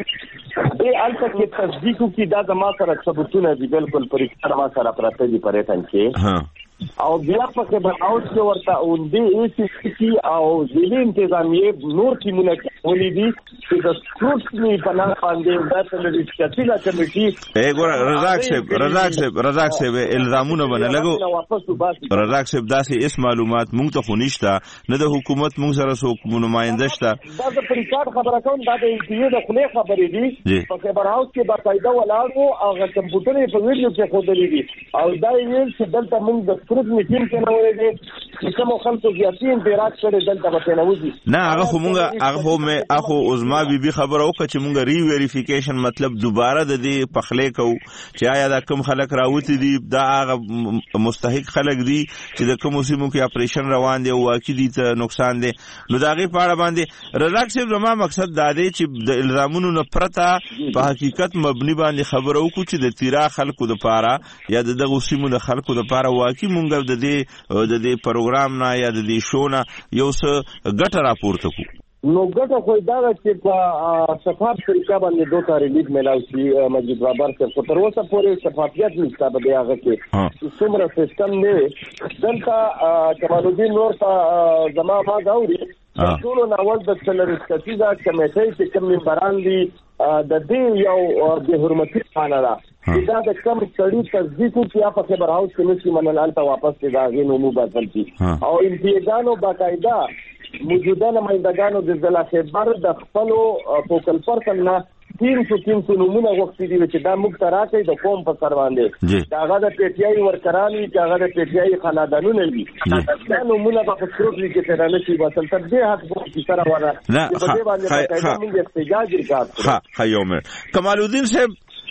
دې البته کې تصدیق کې دا د ما سره ثبوتونه دي بالکل پرې ما سره پراته دي پرې څنګه ها او بیا په کې به اوس کې ورته او دې ایس سی او ځینې انتظامیه نور ټیمونه ولې دي چې د سکروټنی په نام باندې دا تلریک کتیګه کمیټي اے ګور رزاق صاحب رزاق صاحب رزاق صاحب الزامونه باندې لګو رزاق صاحب داسې اس معلومات مونږ ته خونیشته نه د حکومت مونږ سره څوک نمائنده شته دا د پریکارډ خبره کوم دا د انټیو د خله خبرې دي په خبر هاوس کې باقاعده ولاړو او کمپیوټر په ویډیو کې خودلې دي او دا یې چې دلته مونږ د سکروټ میټین کې نه وایي چې کوم خلکو زیاتې انتراکټ کړي دلته به نه وځي نه هغه خو مونږ هغه خو مې اخو عظما بي بي خبره وکړه چې مونږ ری ویریفیکیشن مطلب دوباره د دې پخلې کو چې آیا دا کوم خلک راوتی دي دا هغه مستحق خلک دي چې د کوم سیمو کې اپریشن روان دي او واقعي دي ته نقصان دي نو دا غي پاړه باندې رزاق صاحب زما مقصد دا دی چې د الزامونو نه پرته په حقیقت مبني باندې خبره وکړو چې د تیرا خلکو د پاره یا د دغه سیمو د خلکو د پاره واقعي مونږ د دې د دې پروګرام نه یا د دې شو نه یو څه ګټه راپورته کو نو ګټه خو دا چې په شفاف طریقه باندې دوه ریلیف ملاوي شي مسجد بابر څخه تر اوسه پورې شفافیت نشته به هغه کې څومره سیستم نه دلته کمالودین نور ته زما ما غوړي ټول ناول د څلورس کسیزه کمیټې چې کوم ممبران دي د دې یو د حرمتي خانه ده دا د کم سړي تصدیق چې په خبر هاوس کې نشي منل ته واپس دی دا غي نو مو بدل شي او انتیګانو باقاعده موجوده نمائندګانو د ضلع خبر د خپل فوکل پرسن نه تین سو تین سو نمونه وختي دي چې دا موږ ته راځي د قوم په سر باندې دا هغه د پی ټی آی ورکرانی چې هغه د پی ټی آی خاندانونه دي دا نمونه په سکروټ کې ته نه شي وصل تر دې حد په سره وره په دې باندې موږ احتجاج وکړو ها ها یوم کمال الدین صاحب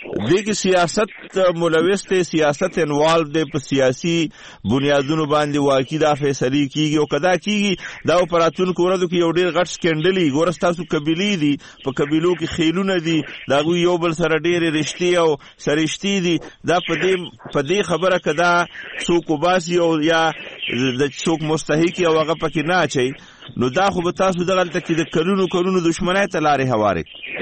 دې کې سیاست ملوث دی، سیاست انوالو دی، په سیاسي بنیادونو باندې واقعي دا فیصلې کیږي او کدا کیږي دا په راتلونکو ورځو کې یو ډېر غټ سکینډل وي. ګوره ستاسو قبیلې دي، په قبیلو کې خیلونه دي، د هغوی یو بل سره ډېرې رشتې او سرشتې دي. دا په دې په دې خبره که دا څوک وباسي او یا د څوک مستحق او هغه پکې نه اچوي، نو دا خو به تاسو دغلته کې د کلونو کلونو دشمنۍ ته لارې هوارې.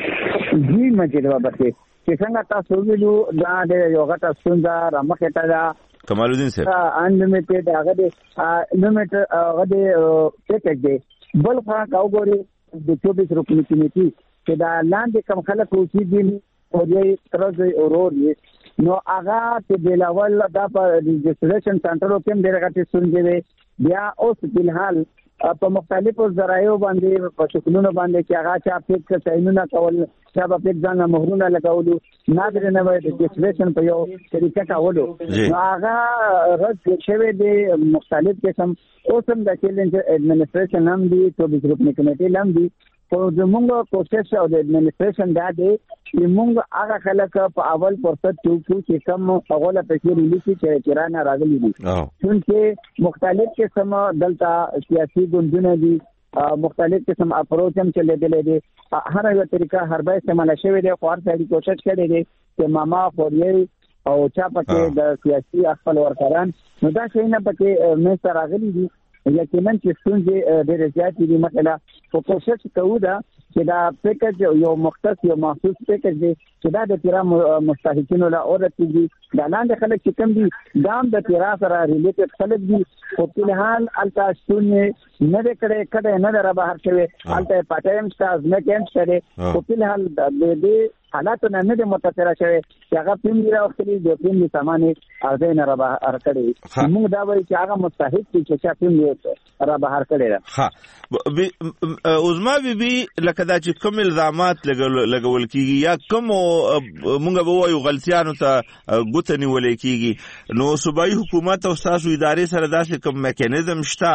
جی مجید بابا چې څنګه تاسو ویلو دا د یو غټه ستونزه رامخې ته ده. کمال الدین صاحب انلیمیټډ هغه د انلیمیټډ هغه د پیکج دی. بل خوا کاوګوري د چوبیس رکنی کمیټي چې دا لاندې کم خلک اوسېږي او یې ترځي اورور یې نو هغه چې بلاول دا په رجسټریشن سنټرو کې ډېر غټې ستونزې وي. بیا اوس فلحال په مختلفو ذرایعو باندې په شکلونو باندې چې هغه چا پیک تعینونه کول، چا به پیک ځان مهرونه لګولو، نادر نه وای د رجسټریشن په یو طریقه کولو، هغه رد شوی دی مختلف قسم. اوس هم د چیلنج ایڈمنسټریشن هم دی، چوبیس رکنی کمیټې هم دي. خو زموږ کوشش او د ایڈمنسټریشن دا دی چې موږ هغه خلک په اول فرصت کې وکړو چې کم هغه له پیسې ریلیسي چې کرانه راغلي دي، چونکې مختلف قسم دلته سیاسي ګوندونه دي، مختلف قسم اپروچ هم چلېدلی دی، هر یو طریقه هربا استعمال شوی دی. خو هر سړي کوشش کړی دی چې ماما خوریې او چا پکې د سیاسي خپل ورکران نو دا شیونه پکې منځته راغلي دي. یقینا چې ستونزې ډېرې زیاتې دي. مثلا خو کوشش کوو دا چې دا پیکج یو مختص یو محسوس پیکج دی چې دا د تیرا مستحقینو له اورتېږي. دا لاندې خلک چې کوم دي دا هم د تیرا سره ریلیټډ خلک دي. خو فلحال هلته شتون نه دی کړی، کډی نه دی را بهر شوی، هلته پټی هم شته، ځمکې هم شته دی. خو فلحال د دې حالاتو نه نه دی متاثره شوی چې هغه فلم دی راوښتلي، د فلم د سامان یې ارزۍ نه را بهر کړی. موږ دا وایو چې هغه مستحق دي چې چا فلم یې را بهر کړی ده. ښه عظما بیبي لکه دا چې کوم الزامات لګول کېږي یا کوم موږ به وایو غلطیانو ته ګوته نیولې کېږي، نو صوبایي حکومت او ستاسو ادارې سره داسې کوم میکانیزم شته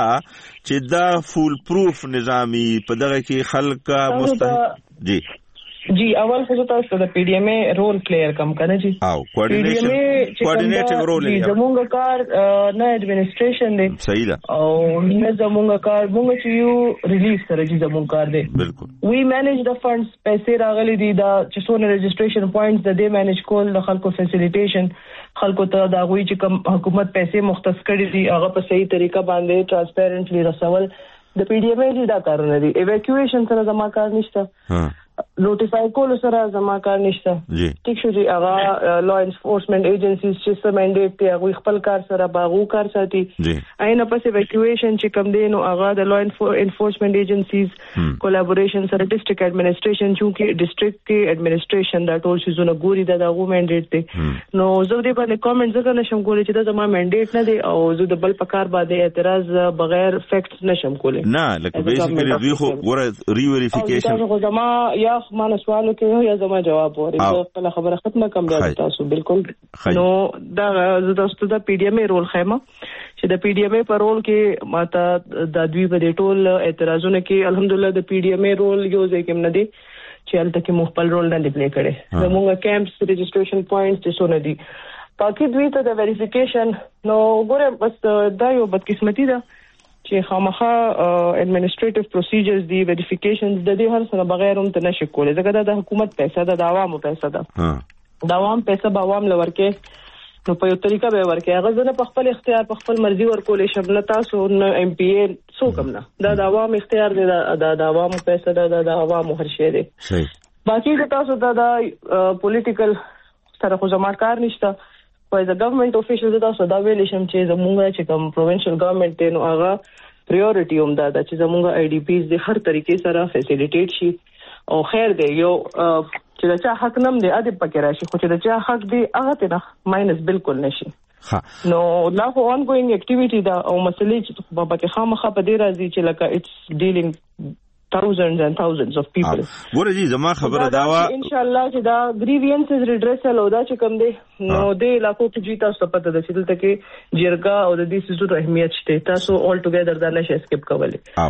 چې دا فول پروف نظامي په دغه کې خلک مستحق جی جی اول خو تاسو د پی ډی ایم ای رول پلیئر کم کنه جی او کوارډینیشن کوارډینیټینګ رول دی زموږ کار نه ایڈمنسټریشن دی صحیح ده او نه زموږ کار موږ چې یو ریلیز سره چې زموږ کار دی بالکل وی مینیج د فندز پیسې راغلي دي دا چې څونه رجسټریشن پوینټس د دې مینیج کول د خلکو فیسیلیټیشن خلکو ته دا غوي چې کوم حکومت پیسې مختص کړي دي هغه په صحیح طریقه باندې ترانسپیرنټلی رسول د پی ډی ایم ای دا کارونه دي. ایویکویشن سره زما کار نشته، نوټیفای کول سره زما کار نشته. ټیک شو جی هغه لا انفورسمنٹ ایجنسیز چې سم منډیټ دی هغه خپل کار سره باغو کار ساتي. اینه پس ایویکویشن چې کوم دی نو هغه د لا انفورسمنٹ ایجنسیز کولیبوریشن سره ډیسټریکټ ایڈمنسټریشن چې ډیسټریکټ کې ایڈمنسټریشن دا ټول شي زونه ګوري دا دغه منډیټ دی. نو زه دې باندې کامنټ ځکه نشم کولی چې دا زما منډیټ نه دی او زه د بل په کار باندې اعتراض بغیر فیکټس نشم کولی. نه لکه بیسیکلی دوی خو ګوره ری ویریفیکیشن او زما یا مانه سوالو کې یا زما جواب وره خپل خبره ختمه کوم بیا تاسو بالکل. نو دا زه تاسو د پی ډی ایم ای رول خیمه چې د پی ډی ایم ای په رول کې ماته د دوی په ټول اعتراضونه کې الحمدلله د پی ډی ایم ای رول یو ځای کې نه دی چې الته کې مخبل رول نه دی پلی کړي. زموږ کیمپس رجسټریشن پوینټس چې سونه دي پاکي دوی ته د ویریفیکیشن نو ګوره بس دا یو بدقسمتي ده چې خامخا ایڈمنسټریټیو پروسیجرز دی ویریفیکیشنز د دې هر څه بغیر هم ته نشي کولای ځکه دا د حکومت پیسې ده د عوامو پیسې ده د عوام پیسې به عوام لورکې نو په یو طریقه به ورکې هغه ځنه په خپل اختیار په خپل مرزي ورکولې شم نه تاسو نه ایم پی ای څو کم نه دا د عوام اختیار دی دا د عوامو پیسې ده د عوامو هر شی دی. باقي تاسو دا د پولیټیکل سره خو زما کار نشته خو د ګورنمنت افیشل دا څه دا ویل شم چې زموږ چې کوم پروینشل ګورنمنت دی نو هغه پریورټي هم دا چې زموږ آی ډی پیز د هر طریقې سره فیسیلیټیټ شي او خیر دی یو چې دا چا حق نم دی اده پکې راشي خو چې دا چا حق دی هغه ته نه ماینس بالکل نشي. نو لا خو اون ګوینګ اکټیویټي دا او مسلې چې په پکې خامخا په دې راځي چې لکه اټس ډیلینګ thousands and thousands of people. ګوره جی زما خبره دا وا ان شاء الله چې دا grievances redressal او دا چې کوم دی نو د علاقو کې جی تاسو پته ده چې دلته کې جرګه او د دې سيزو اهمیت شته تاسو all together دا نشه اسکیپ کولای.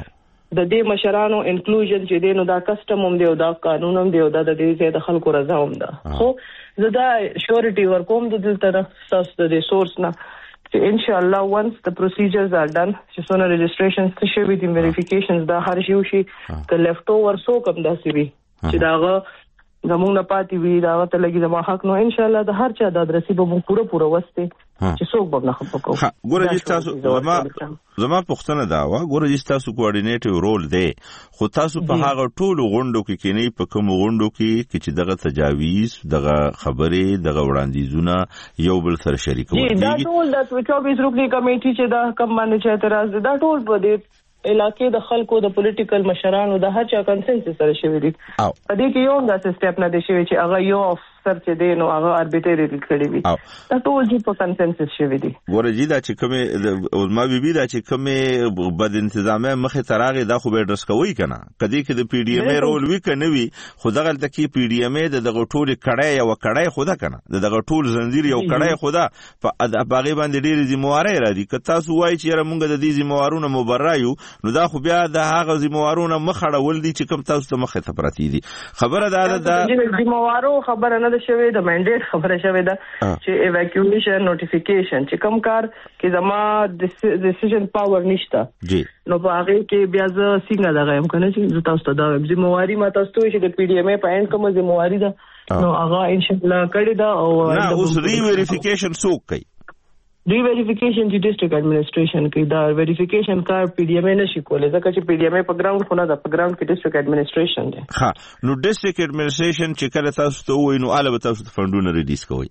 د دې مشرانو انکلوژن چې دی نو دا کسټم هم دی او دا قانون هم دی او دا د دې د خلکو رضا هم ده. خو زه دا شورټي ورکوم د دلته تاسو د سورس نه چې ان شاء الله once the procedures are done چې څونه registrations څه شي وي د verifications دا هر شي شي د left over سو کم داسي وي چې داغه زموږ نه پاتې وي دا ته لګي زما حق نو ان شاء الله د هر چا د ادرسي به مو پوره پوره وسته چې څوک به نه خپکو. ګوره چې تاسو زما زما پښتنه دا وا ګوره چې تاسو کوارډینیټیو رول دی خو تاسو په هغه ټولو غونډو کې کینی په کوم غونډو کې چې دغه تجاویز دغه خبرې دغه وړاندیزونه یو بل سره شریکول دي. دا ټول د چوبیس رکنی کمیټي چې دا کم باندې چې اعتراض دا ټول په دې علاقې د خلکو د پولیټیکل مشرانو د هر چا کنسنسس سره شوی دی. په دې کې یو داسې سټیپ نه دی شوی چې هغه یو افسر چې دی نو هغه اربیټری کړی وي. دا ټول چې په کنسنسس شوی دی. ګوره جی دا چې کومه علما بي دا چې کومه بد انتظامه مخه تراغه دا خو به درس کوي کنه کدی کې د پی ډی ایم رول وی کنه وی خو دغه تکي پی ډی ایم دغه ټول کړای او کړای خدا کنه دغه ټول زنجیر یو کړای خدا په باغې باندې ډېری ذمہواری را دي که تاسو وایي چې موږ د دې ذمہوارونو مبرایو نو دا خو بیا د هغه ذمہوارونو مخړول دي چې کوم تاسو ته مخه ته پراتی دي. خبره دا ده د ذمہوارو خبره نه ده شوی د منډیټ خبره شوی ده چې ایواکیویشن نوټیفیکیشن چې کوم کار کې زما ډیسیژن پاور نشته جی نو په هغه کې بیا زه څنګه دا غیم کنه چې تاسو ته دا ذمہواری ما تاسو ته چې د پی ډی ایم په اند کوم ذمہواری ده نو هغه ان شاء الله کړی دا او نه اوس ری ویریفیکیشن څوک کوي ری ویریفیکیشن چې ډیسټریکټ ایڈمنسټریشن کوي دا ویریفیکیشن کار پی ډی ایم نشي کولای ځکه چې پی ډی ایم په ګراوند خو نه ده په ګراوند کې ډیسټریکټ ایڈمنسټریشن دی. ها نو ډیسټریکټ ایڈمنسټریشن چې کله تاسو ته وایي نو اله تاسو ته فندونه ریلیز کوي.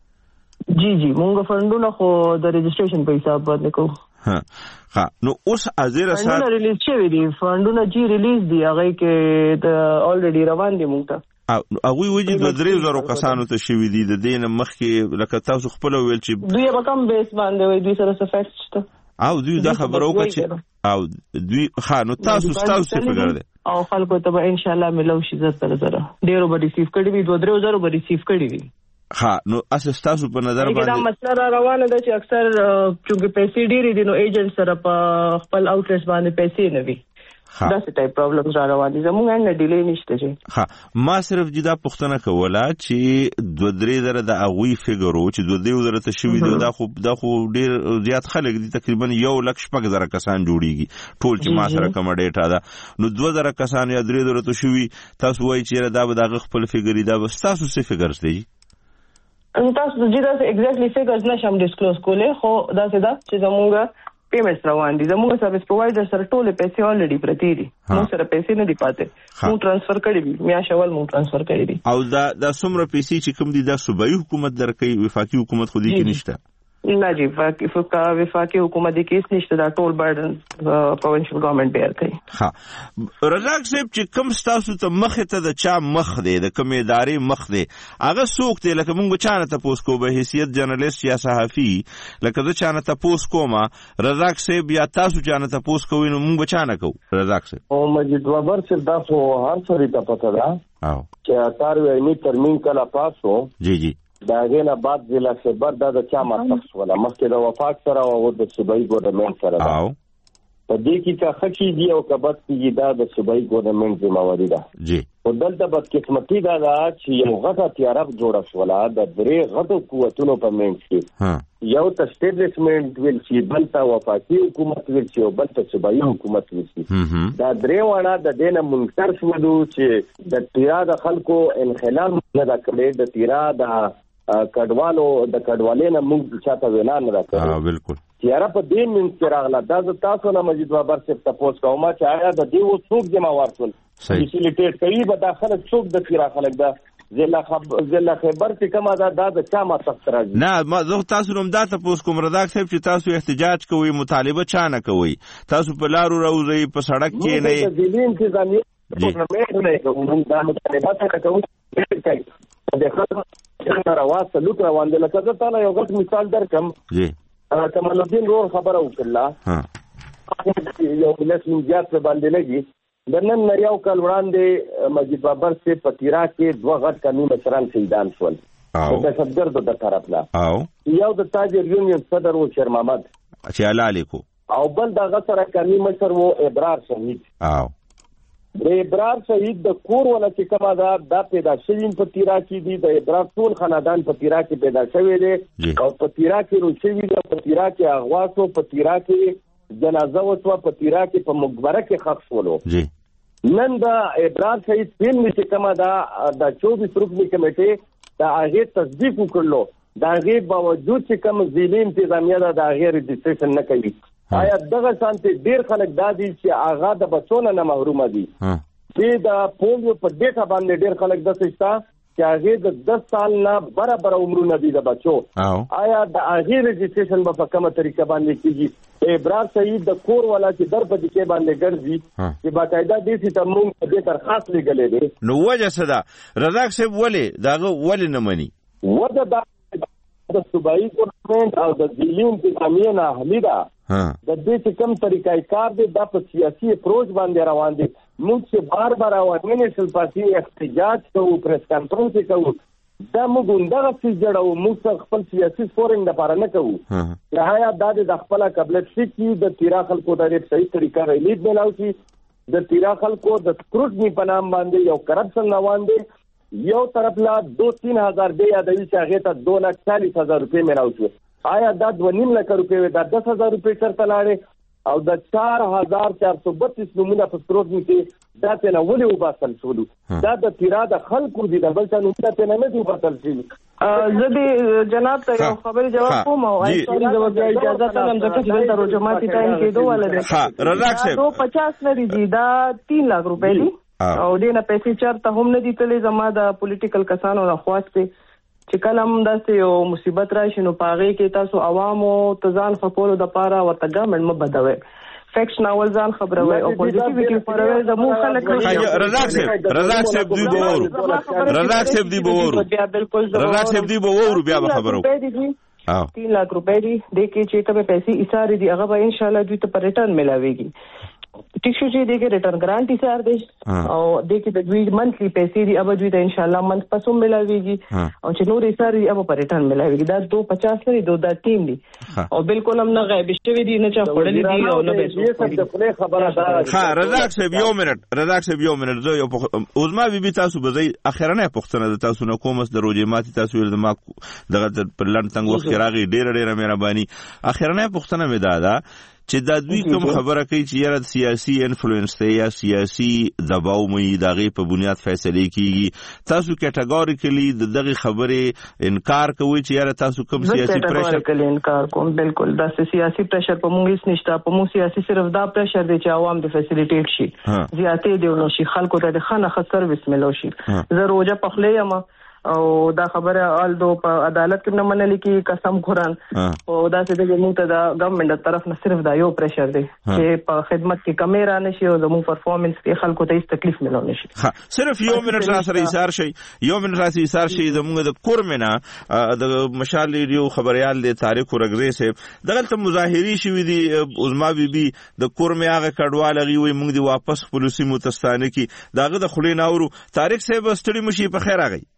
جی جی مونږ فندونه خو د رجسټریشن په حساب باندې کوو. ها ها نو اوس ازیره سات فندونه ریلیز شوی دي فندونه جی ریلیز دي هغه کې د الریډي روان دي مونږ ته او هغه ویجی د درې زرو کسانو ته شوی دي د دین مخکې لکه تاسو خپل ویل چې دوی به کم بیس باندې وي دوی سره څه فیکټ شته او دوی دا خبرو کوي او دوی ها نو تاسو تاسو څه فکر دي او خلکو ته به ان شاء الله ملو شي زر زر ډیرو به ریسیو کړي وي دوه درې زرو به ریسیو کړي وي. ها نو اساس تاسو په نظر باندې دا مسله روانه ده چې اکثر چې پیسې ډېری دي نو ایجنټ سره په خپل اوټلیټس باندې پیسې نه وي دا څه ټایپ پرابلمز را روان دي زموږ نه ډیلی نشته چې ها ما صرف جدا پښتنه کوله چې دوه درې زره د اغوی فګرو چې دوه درې زره ته شوی دی دا خو دا خو ډیر زیات خلک دي تقریبا یو لک شپږ زره کسان جوړیږي ټول چې ما سره کوم ډیټا ده نو دوه زره کسان یا درې زره ته شوی تاسو وایي چې دا به د خپل فګری دا به تاسو څه فګرز دی ان تاسو د جدا ایگزیکټلی فګرز نشم ډیسکلوز کوله خو دا څه ده چې زموږ پیمنټس روان دي زموږ سرویس پرووایډر سره ټول پیسې الریډي پرتی دي نو سره پیسې نه دی پاتې مو ترانسفر کړی دي میا شوال مو ترانسفر کړی دي او دا د څومره پیسې چې کوم دي د صوبایي حکومت درکې وفاقي حکومت خو دې کې نشته نه جی وفاقي وفاقي حکومت دې کې نشته دا ټول برډن پروینشل ګورنمنت بیار کوي. ها رزاق صاحب چې کوم تاسو ته مخ ته د چا مخ دی د کوم ادارې مخ دی هغه څوک دی لکه موږ چانه تاسو کو به حیثیت جرنالست یا صحافي لکه زه چانه تاسو کوم رزاق صاحب یا تاسو چانه تاسو کوی نو موږ چانه کو رزاق صاحب او مجید وبر چې تاسو هر څه ته پته ده او چې اتار ویني ترمیم کلا پاسو جی جی دا غینا بعد ضلع خبر دا د چا مخصوص ولا مخکې د وفاق سره او د صوبایي ګورنمنت سره دا او په دې کې کا خچي دی او کبت کې دا د صوبایي ګورنمنت ذمہواری ده جی او دلته بد قسمتي دا دا چې یو غټه تیارب جوړه شولا د درې غټو قوتونو په منځ کې ها یو ته اسټابلیشمنت ویل چې بلته وفاقي حکومت ویل چې او بلته صوبایي حکومت ویل چې دا درې وړه د دینه منکر شوه چې د تیرا د خلکو انخلال نه دا کړي د تیرا د کډوالو د کډوالې نه موږ چاته وینا نه راکړو ها بالکل تیارا په دې من کې راغله دا تاسو نه مجید بابر څخه تاسو کوم چې آیا د دې و څوک جمع ورسول فیسیلیټیټ کوي به داخله څوک د تیرا خلک دا زله خبر زله خبر چې کومه دا د چا ما تخت راځي نه ما زه تاسو نوم دا تاسو کوم رضاک صاحب چې تاسو احتجاج کوئ مطالبه چا نه کوئ تاسو په لارو راوځي په سړک کې نه د دې انتظامی ګورنمنت نه کوم دا مطالبه څنګه کوي د خلکو څنګه راوځي لوک روان دي لکه ځا ته یو غټ مثال درکم جی کمال الدین رور خبره وکړه ها یو لسم زیات باندې لګي د نن یو کال وړاندې مجید بابر سے پتیرا کې دوه غټ قانون مشران شهیدان شول او د صدر د طرف لا او یو د تاجر یونین صدر او شیر محمد چې علاله کو او بل دغه سره کمی مشر وو ابرار شهید. او د ابرار شهید د کور ولا چې کومه دا د پیدا شوی په تیرا کې دي د ابرار ټول خاندان په تیرا کې پیدا شوی دی او په تیرا کې روشوي دی په تیرا کې اغواس او په تیرا کې جنازه وسوه په تیرا کې په مقبره کې خښ شولو. جی نن د ابرار شهید فلم چې کومه دا د چوبیس رکنی کمیټې د هغه تصدیق وکړلو د هغه باوجود چې کوم ځینې انتظامیه ده د هغه رجسټریشن نه کوي. آیا دغه شانتي ډیر خلک دا دي چې هغه د بچونه نه محروم دي چې د پولیو په ډیټا باندې ډیر خلک د سشتا چې هغه د دس سال نه برابر عمرونه دي د بچو. آیا د هغه رجسټریشن په کومه طریقه باندې کیږي؟ ابرار شهید د کور والا چې در په دې باندې ګرځي چې باقاعده دې چې تمون دې درخواست لګلې دي. نو وجه څه ده رزاق صاحب ولې داغه ولې نه مني؟ وجه دا د صوبایي ګورنمنت او د ځینې انتظامیه نه اهلي ده د دې چې کوم طریقې کار دی دا په سیاسي اپروچ باندې روان دي. موږ چې بار بار وانیشل پارټي احتجاج کوو پریس کانفرنس کوو دا موږ اندغه څه جوړو موږ خپل سیاسي فورم لپاره نه کوو. نهایت دا د خپل قبلیت شي د تیرا خلکو د صحیح طریقه ریلیز ملاو شي د تیرا خلکو د سکروټنی په نام باندې یو کرپشن روان دی. یو طرف لا دو تین هزار دی یادوي چې هغه ته دو لک چالیس هزار روپۍ ملاو شو. آیا دا دوه نیم لک روپۍ دا دس هزار روپۍ چرته لاړې او د چار هزار چار سو بتیس نمونه په سکروټنی کې دا ته نه ولې وباسل شول؟ دا د تیرا د خلکو دي د بل څه نو ته نه دی وباسل شوی. زه دې جناب ته یو خبرې جواب کوم او ایسوري زه بیا اجازه تلم ځکه چې دلته روجماتي ټایم کېدو ولې ها رزاق صاحب دو پچاس نه دي دا تین لاک روپۍ دي او دې نه پیسې چرته هم نه دي تلې. زما د پولیټیکل کسانو نه خواسته چې کله هم داسې یو مصیبت راشي نو پاغې کې تاسو عوامو تزان خپلو د پاره ورته ګورنمنت مبدوي فیکس ناول ځان خبروي او پوزټیویټي فوروي د مو خلک رزاق صاحب رزاق صاحب دی بوورو رزاق صاحب دی بوورو بیا بالکل رزاق صاحب دی بوورو بیا خبرو تین لاک روپۍ دي د کې چې کومه پیسې ایثار دي هغه به ان شاء الله دوی ته پر ریټرن ملاويږي. ټیک شو چې دغه ریټرن ګرانټ ایثار دي او د کې د دوی منثلي پیسې دي अब دوی ته ان شاء الله منث پسوم ملاويږي او چې نور ایثار دي अब پر ریټرن ملاويږي. دا دو پچاس لري دو دا تین دي او بالکل هم نه غیب شوی دي نه چا خړلې دي او نه به خبره ده. ها رزاق صاحب یو منټ رزاق صاحب یو منټ زه یو اوزما بي بي تاسو به زی اخرنه پښتنه د تاسو نه کومس د روجي ماتي تاسو ول ما دغه پر لړ تنګ وخت راغی ډیر ډیر مهرباني. اخرنه پښتنه مې دادا چې دا دوی کوم خبره کوي چې یاره سیاسي انفلوئنس دی یا سیاسي دباو مې دغه په بنیاد فیصله کیږي. تاسو کټګوریکلی د دغه خبره انکار کوي چې یاره تاسو کوم سیاسي پریشر کلی انکار کوم بالکل دا سیاسي پریشر په موږ هیڅ نشته. په موږ سیاسي صرف دا پریشر دی چې عوام د فیسیلیټیټ شي زیاتې دی نو شي خلکو ته د خانه خ سرویس ملو شي. زه روزه پخلې یم او دا خبره آلدو په عدالت کې نه منل کی قسم خوران او دا څه د موږ ته د ګورنمنت طرف نه صرف دا یو پریشر دی چې په خدمت کې کمی را نشي او زموږ پرفارمنس کې خلکو ته هیڅ تکلیف ملو نشي. ها صرف یو منټ را سره ایثار شي یو منټ را سره ایثار شي زموږ د کورمنه د مشال ریډیو خبريال د تاریخ ورګری سه دغه مظاهری شوی دی عظما بي بي د کورمه هغه کډوال غي وي موږ دی واپس پولیسي متستانه کی داغه د خلینو اورو تاریخ سه بستړي مشي په خیر راغی.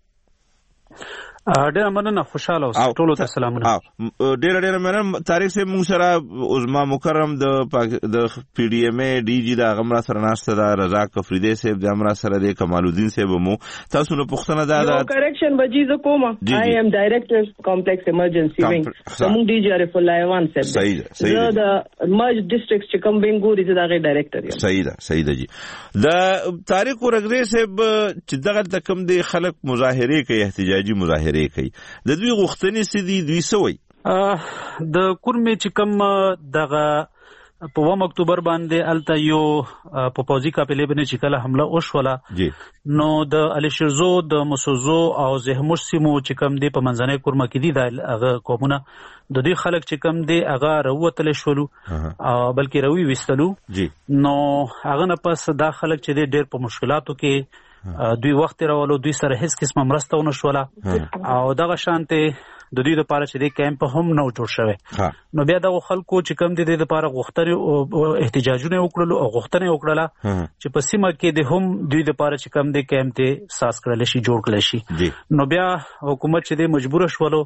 ډېر مننه خوشاله اوسه ټولو ته سلامونه. ډېر ډېر مننه تاریخ سه موږ سره عظما مکرم د د پی ډی ایم ای ډي جی دا غمرا سره ناشته دا رزاق فریدی صاحب د امرا سره د کمال الدین صاحب مو تاسو نو پښتنه دا دا کریکشن بجی ز کومه آی ایم ډایریکټر کمپلیکس ایمرجنسي وینګ موږ ډي جی ار اف لایوان صاحب صحیح صحیح دا مرج ډیسټریکټ چې کوم بنګوري چې دا ډایریکټر یم. صحیح ده صحیح ده جی د تاریخ ورګری صاحب چې دغه کم دی خلک مظاهره کوي احتجاجي مظاهره کوي د دوی غوښتنې سدي دوی سوي د کورمه چې کوم دغه په وم اکتوبر باندې الته یو په پوزي کاپلې باندې چې کله حمله وشوله نو د علي شرزو د مسوزو او زهموش سیمو چې کوم دی په منځنۍ کورمه کې دي د هغه قومونه د دې خلک چې کوم دی هغه راوتل شولو او بلکې روي وستلو نو هغه نه پس دا خلک چې دی ډېر په مشکلاتو کې دوی وخت راولو دوی سره هیڅ قسمه مرسته ونه شوله او دغه شانته د دوی لپاره چې د کیمپ هم نو جوړ شوی نو بیا د خلکو چې کم دي د لپاره غوښتنې احتجاجونه وکړل او غوښتنې وکړه چې په سیمه کې د هم دوی لپاره چې کم دي کیمپ ته ساس کړل شي جوړ کړل شي نو بیا حکومت چې د مجبور شولو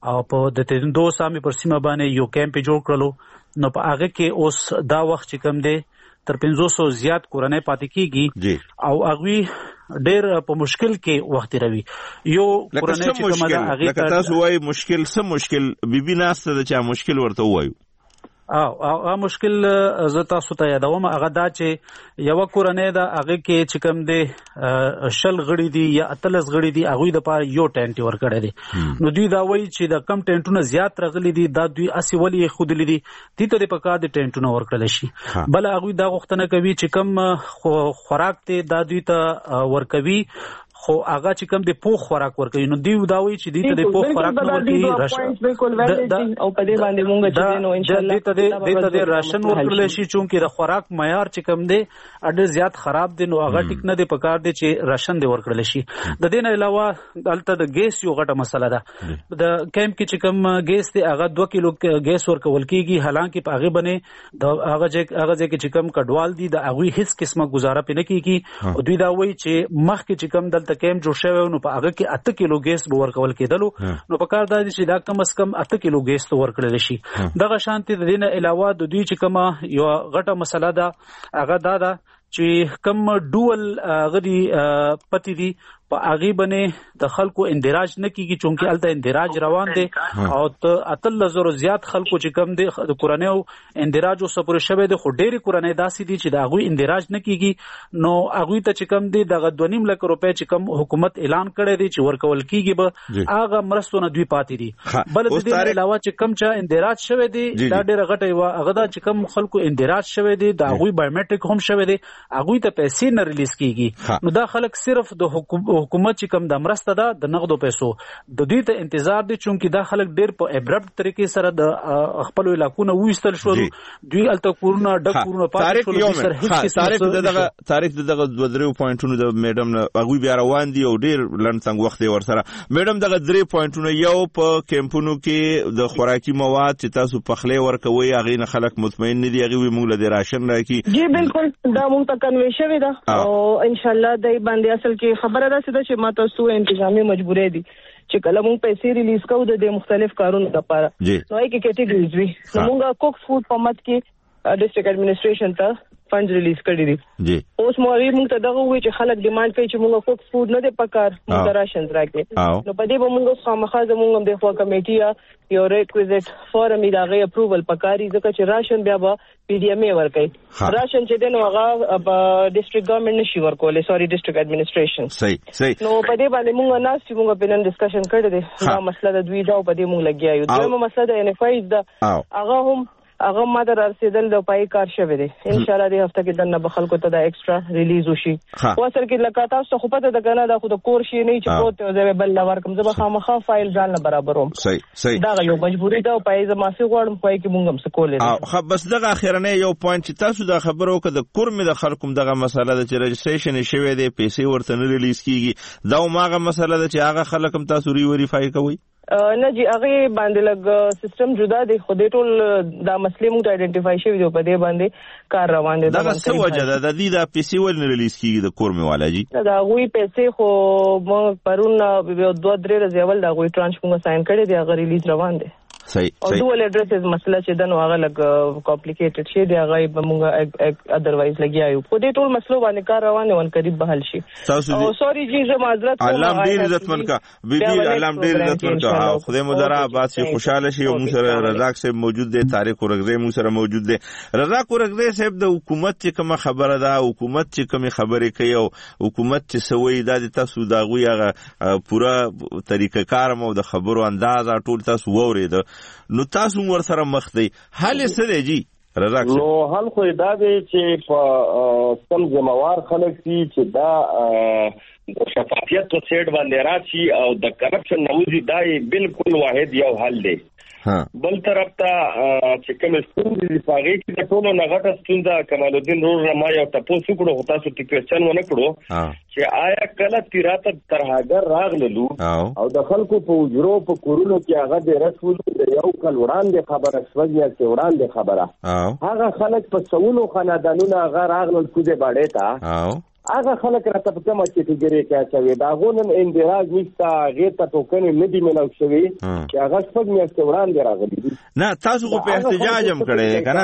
او په د تیندو سامي پر سیمه باندې یو کیمپ جوړ کړلو نو په هغه کې اوس دا وخت چې کم دی تر پنځه سوه زیات کورنۍ پاتې کیږي او هغوی ډېر په مشکل کې وخت تیروي. یو کورنۍ چې کومه ده هغې لکه تاسو وایي مشکل څه مشکل بیبي ناسته ده چې مشکل ورته ووایو. او هغه مشکل زه تاسو ته یادوم هغه دا چې یوه کورنۍ ده هغې کې چې کوم دی شل غړي دي یا اتلس غړي دي هغوی دپاره یو ټینټ یې ورکړی دی نو دوی دا وایي چې د کم ټینټونه زیات راغلي دي دا دوی هسې ولې یې ښودلي دي دې ته د پکار د ټینټونه ورکړلی شي. بله هغوی دا غوښتنه کوي چې کم خوراک دی دا دوی ته ورکوي خو هغه چې کوم د پوخ خوراک ورکوي نو دوی دا وایي چې دوی ته د پوخ خوراک نه ورکوي او په دې باندې مونږ چې نو انشاءالله دې ته د راشن ورکړلی شي چونکې د خوراک معیار چې کوم دی ډېر زیات خراب دی نو هغه ټیک نه دی پکار دی چې راشن دی ورکړلی شي. د دې نه علاوه هلته د ګیس یو غټه مسله ده. د کیمپ کې چې کوم ګیس دی هغه دوه کیلو ګیس ورکول کېږي حالانکې په هغې باندې د هغه ځای کې چې کوم کډوال دي د هغوی هېڅ قسمه گزاره پرې نه کېږي او دوی دا وایي چې مخکې چې کوم دلته کیمپ جوړ شوی نو په هغه کې اته کیلو ګیس به ورکول کېدلو نو په کار دا دی چې دا کم از کم اته کیلو ګیس ته ورکړلی شي. دغه شانتې د دې نه علاوه د دوی چې کومه یوه غټه مسله ده هغه دا ده چې کم ډول هغه دي پتې دي په هغې باندې د خلکو اندراج نه کېږي چونکې هلته اندراج روان دی او ته اتلس زرو زیات خلکو چې کم دی د کورنیو اندراج اوسه پورې شوی دی خو ډېرې کورنۍ داسې دي چې د هغوی اندراج نه کېږي نو هغوی ته چې کم دی دغه دوه نیم لکه روپۍ چې کم حکومت اعلان کړی دی چې ورکول کېږي به هغه مرستو نه دوی پاتې دي. بله د دې علاوه چې کم چا اندراج شوی دی دا ډېره غټه یوه هغه ده چې کم خلکو اندراج شوی دی د هغوی بایومیټریک هم شوی دی هغوی ته پیسې نه ریلیز کېږي نو دا خلک صرف د حکومت چې کوم د مرسته ده د نغدو پیسو د دوی ته انتظار دی چونکې دا خلک ډېر په ابرپټ طریقې سره د خپلو علاقو نه وایستل شول دوی هلته کورونه ډک کورونه پاتې شول دوی سره هېڅ قسم طارق د دغه دوه درېو پوینټونو د میډم نه هغوی بیا روان دي او ډېر لنډ تنګ وخت دی ورسره. میډم دغه درې پوینټونه یو په کیمپونو کې د خوراکي مواد چې تاسو پخلی ورکوئ هغې نه خلک مطمئن نه دي هغې وایي موږ له دې راشن راکړي. جی بالکل دا موږ ته کنوې شوې ده او انشاءالله دی باندې اصل کې خبره داسې ده چې ما تاسو انتظامي مجبورې دي چې کله مونږ پیسې ریلیز کوو د مختلف کارونو لپاره نو هغې کې کیټګریز وي نو مونږ کوکس فوډ په مد کې ډسټرکټ ایڈمنسټریشن ته فنډ ریلیز کړي دي. اوس مو هغې مونږ ته دغه ووایي چې خلک ډیمانډ کوي چې مونږ کوکس فوډ نه دی پکار مونږ ته راشنز راکړي نو په دې به مونږ اوس خامخا زمونږ هم د خوا کمیټي یا یو ریکویزټ فارم یې د هغې اپروول پکار وي ځکه چې راشن بیا به پی ډي ایم ای ورکوي راشن چې دی نو هغه په ډسټرکټ ګورنمنټ نشي ورکولی سوري ډسټرکټ ایډمنسټریشن نو په دې باندې مونږ ناست یو مونږ په نن ډسکشن کړی دی دا مسله د دوی ده او په دې مونږ لګیا یو. دویمه مسله د ان اف آیز ده هغه هم هغه ما ته رارسېدل د پای کار شوی دی انشاءالله دې هفته کې دننه به خلکو ته دا ایکسټرا ریلیز وشي. خو اصل کې لکه تاسو ته خو پته ده که نه دا خو د کور شی نه چې پروت دی زه به بل له ورکړم زه به خامخا فایل ځان له برابروم دغه یو مجبوري ده او پای زه معافي غواړم پای کې مونږ هم څه کولی ښه بس دغه اخرنی یو پوینټ چې تاسو دا خبره وکړه د کور مې د خلکو دغه مسله ده چې رجسټریشن یې شوی دی پیسې ورته نه ریلیز کېږي دا هماغه مسله ده چې هغه خلک هم تاسو ری وریفای کوئ نه جی هغې باندې لږ سیسټم جدا دی خو دې ټول دا مسلې موږ ته آیډنټیفای شوي دي او په دې باندې کار روان دی. دغه څه وجه ده د دې دا پیسې ولې نه ریلیز کېږي د کور مې والا جي د هغوی پیسې خو موږ پرون دوه درې ورځې اول د هغوی ټرانش موږ ساین کړی دی هغه ریلیز روان دی. صحیح او ډول اډرسز مسله چې دنو هغه لږ کمپلیکیټډ شي دی هغه به موږ ادروایز لګیا یو خو دې ټول مسلو باندې کار روان دی ون قریب به حل شي. او سوري جی زه معذرت کوم الله ډېر عزتمن کا بیبي الله ډېر عزتمن کا خدای مو درا باد شي خوشاله شي او موږ سره رزاق صاحب موجود دی طارق ورغزی موږ سره موجود دی. رزاق ورغزی صاحب د حکومت چې کومه خبره ده حکومت چې کومه خبرې کوي او حکومت چې سوي د تاسو دا غوي هغه پورا طریقه کار مو د خبرو انداز ټول تاسو وورید نو تاسو ور سره مخ دی حل څه دی جی رزاق نو حل خو دا دی چې په سم ذمہوار خلک دي چې دا د شفافیت په سیټ باندې راشي او د کرپشن نوځي دا بالکل واحد یو حل دی. بل طرف ته چې کوم ستونزې دي په هغې کې د ټولو نه غټه ستونزه کمال الدین رور ما یو تپوس وکړو خو تاسو ټي کوېسچن ونه کړو چې آیا کله تیراته ترهګر راغللو او د خلکو په حجرو په کورونو کې هغه د رسولو د یو کال وړاندې خبره شوه یا چې وړاندې خبره هغه خلک په سوونو خاندانونه هغه راغلل کوزې باډۍ ته هغه خلک راته په کومه کټګوري کې اچوي دا غونن اندراج نشته هغه ته ټوکنې نه دی ملو شوی چې هغه شپږ میاشتې وړاندې راغلي نه تاسو خو په احتجاج هم کړی کنه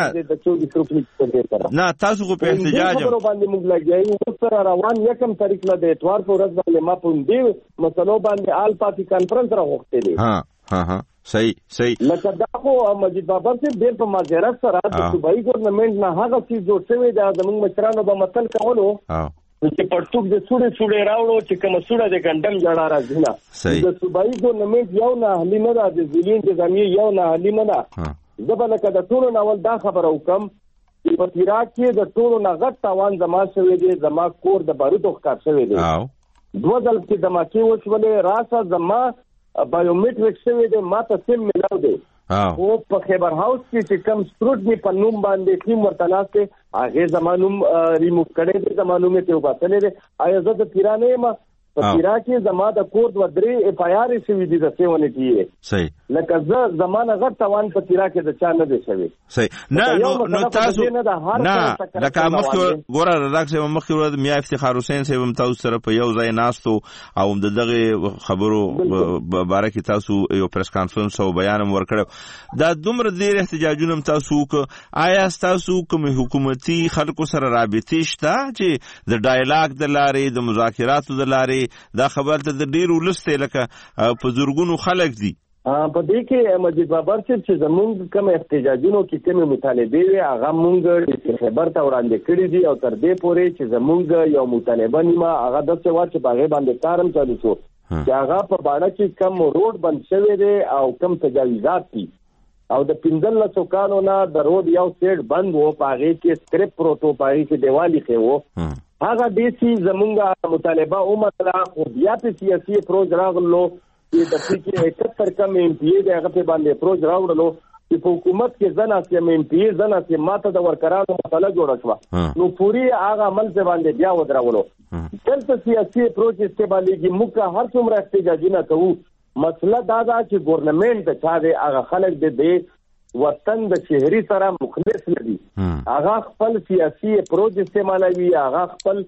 نه تاسو خو په احتجاج هم باندې موږ لګیایو سره روان یکم تاریخ له د اتوار په ورځ باندې ما په دې مسلو باندې آل پارټي کانفرنس راغوښتې دي ها ها ها صحیح صحیح لکه دا خو مجید بابر سے ډېر په ماجرات سره د صوبایي ګورنمنت نه هغه څه جوړ شوی دی زموږ مشرانو به متل کولو چې پړتوک د سوړې سوړې راوړو چې کوم سوړه د ګندم جړا راځي نه د صوبایي ګورنمنت یو نه حلی نه ده د ځلین نظامیه یو نه حلی نه ده زه به لکه د ټولو ناول دا خبره وکم چې په عراق کې د ټولو نه غټ تاوان زما شوی دی زما کور د بارودو ښکار شوی دی دوه ځل کې دماکې وشولې راسه زما بایومیټریک شوی دی ما ته سیم ملاو دی او په خیبر هاوس کې چې کم سکروټنی په نوم باندې ټیم ورته ناسته هغه زمانوم ریموو کړی دی زمانوم ته وباسلې دی آیا زه د پیرانه یم په پیرا کې زما د کور د درې اف آی آر شوی دی د سیونه کې صحیح لکه زه زمانه غټ توان په پیرا کې د چا نه دی شوی صحیح نه نو نو تاسو نه لکه مخکې ګوره راځي مخکې ورځ میا افتخار حسین صاحب هم تاسو سره په یو ځای ناستو او د دغه خبرو باره کې تاسو یو پریس کانفرنس او بیان هم ورکړو دا دومره ډیر احتجاجونه تاسو وک آیا تاسو کوم حکومتي خلکو سره رابطې شته چې د ډایلاګ د لارې د مذاکراتو د لارې دا خبر ته د ډیر ولسته لکه په زورګونو خلک دي په دې کې مجید بابر چې زمونږ کوم احتجاجونو کې کوم مطالبه وي هغه مونږ د خبر ته وړاندې کړی دي او تر دې پورې چې زمونږ یو مطالبه نیمه هغه د څه واچ په هغه باندې کارم چالو شو چې هغه په باندې چې کوم روډ بند شوی دی او کوم تجاوزات دي او د پنځل لسو کانو نه د روډ یو سیټ بند وو په هغه کې سکرپ پروتو په هغه کې دیوالي خو وو هغه د سي زمونږه مطالبه اومه او بیا په سیاسي پروژ راغلو چې د پی کې اکهتر کم ایم پی ای دغه په باندې پروژ راوړلو چې په حکومت کې ځنا سي ایم پی ای ځنا سي ماته د ورکرانو مسله جوړه شو نو پوری هغه عمل څه باندې بیا ودراولو دلته سیاسي پروژ استعمالي کې موږ هر څومره احتجاجونه کوو مسله دا ده چې ګورنمنت د چا دی هغه خلک د دې وطن د شهري سره مخلص لري هغه خپل سیاسي پروژ استعمالوي هغه خپل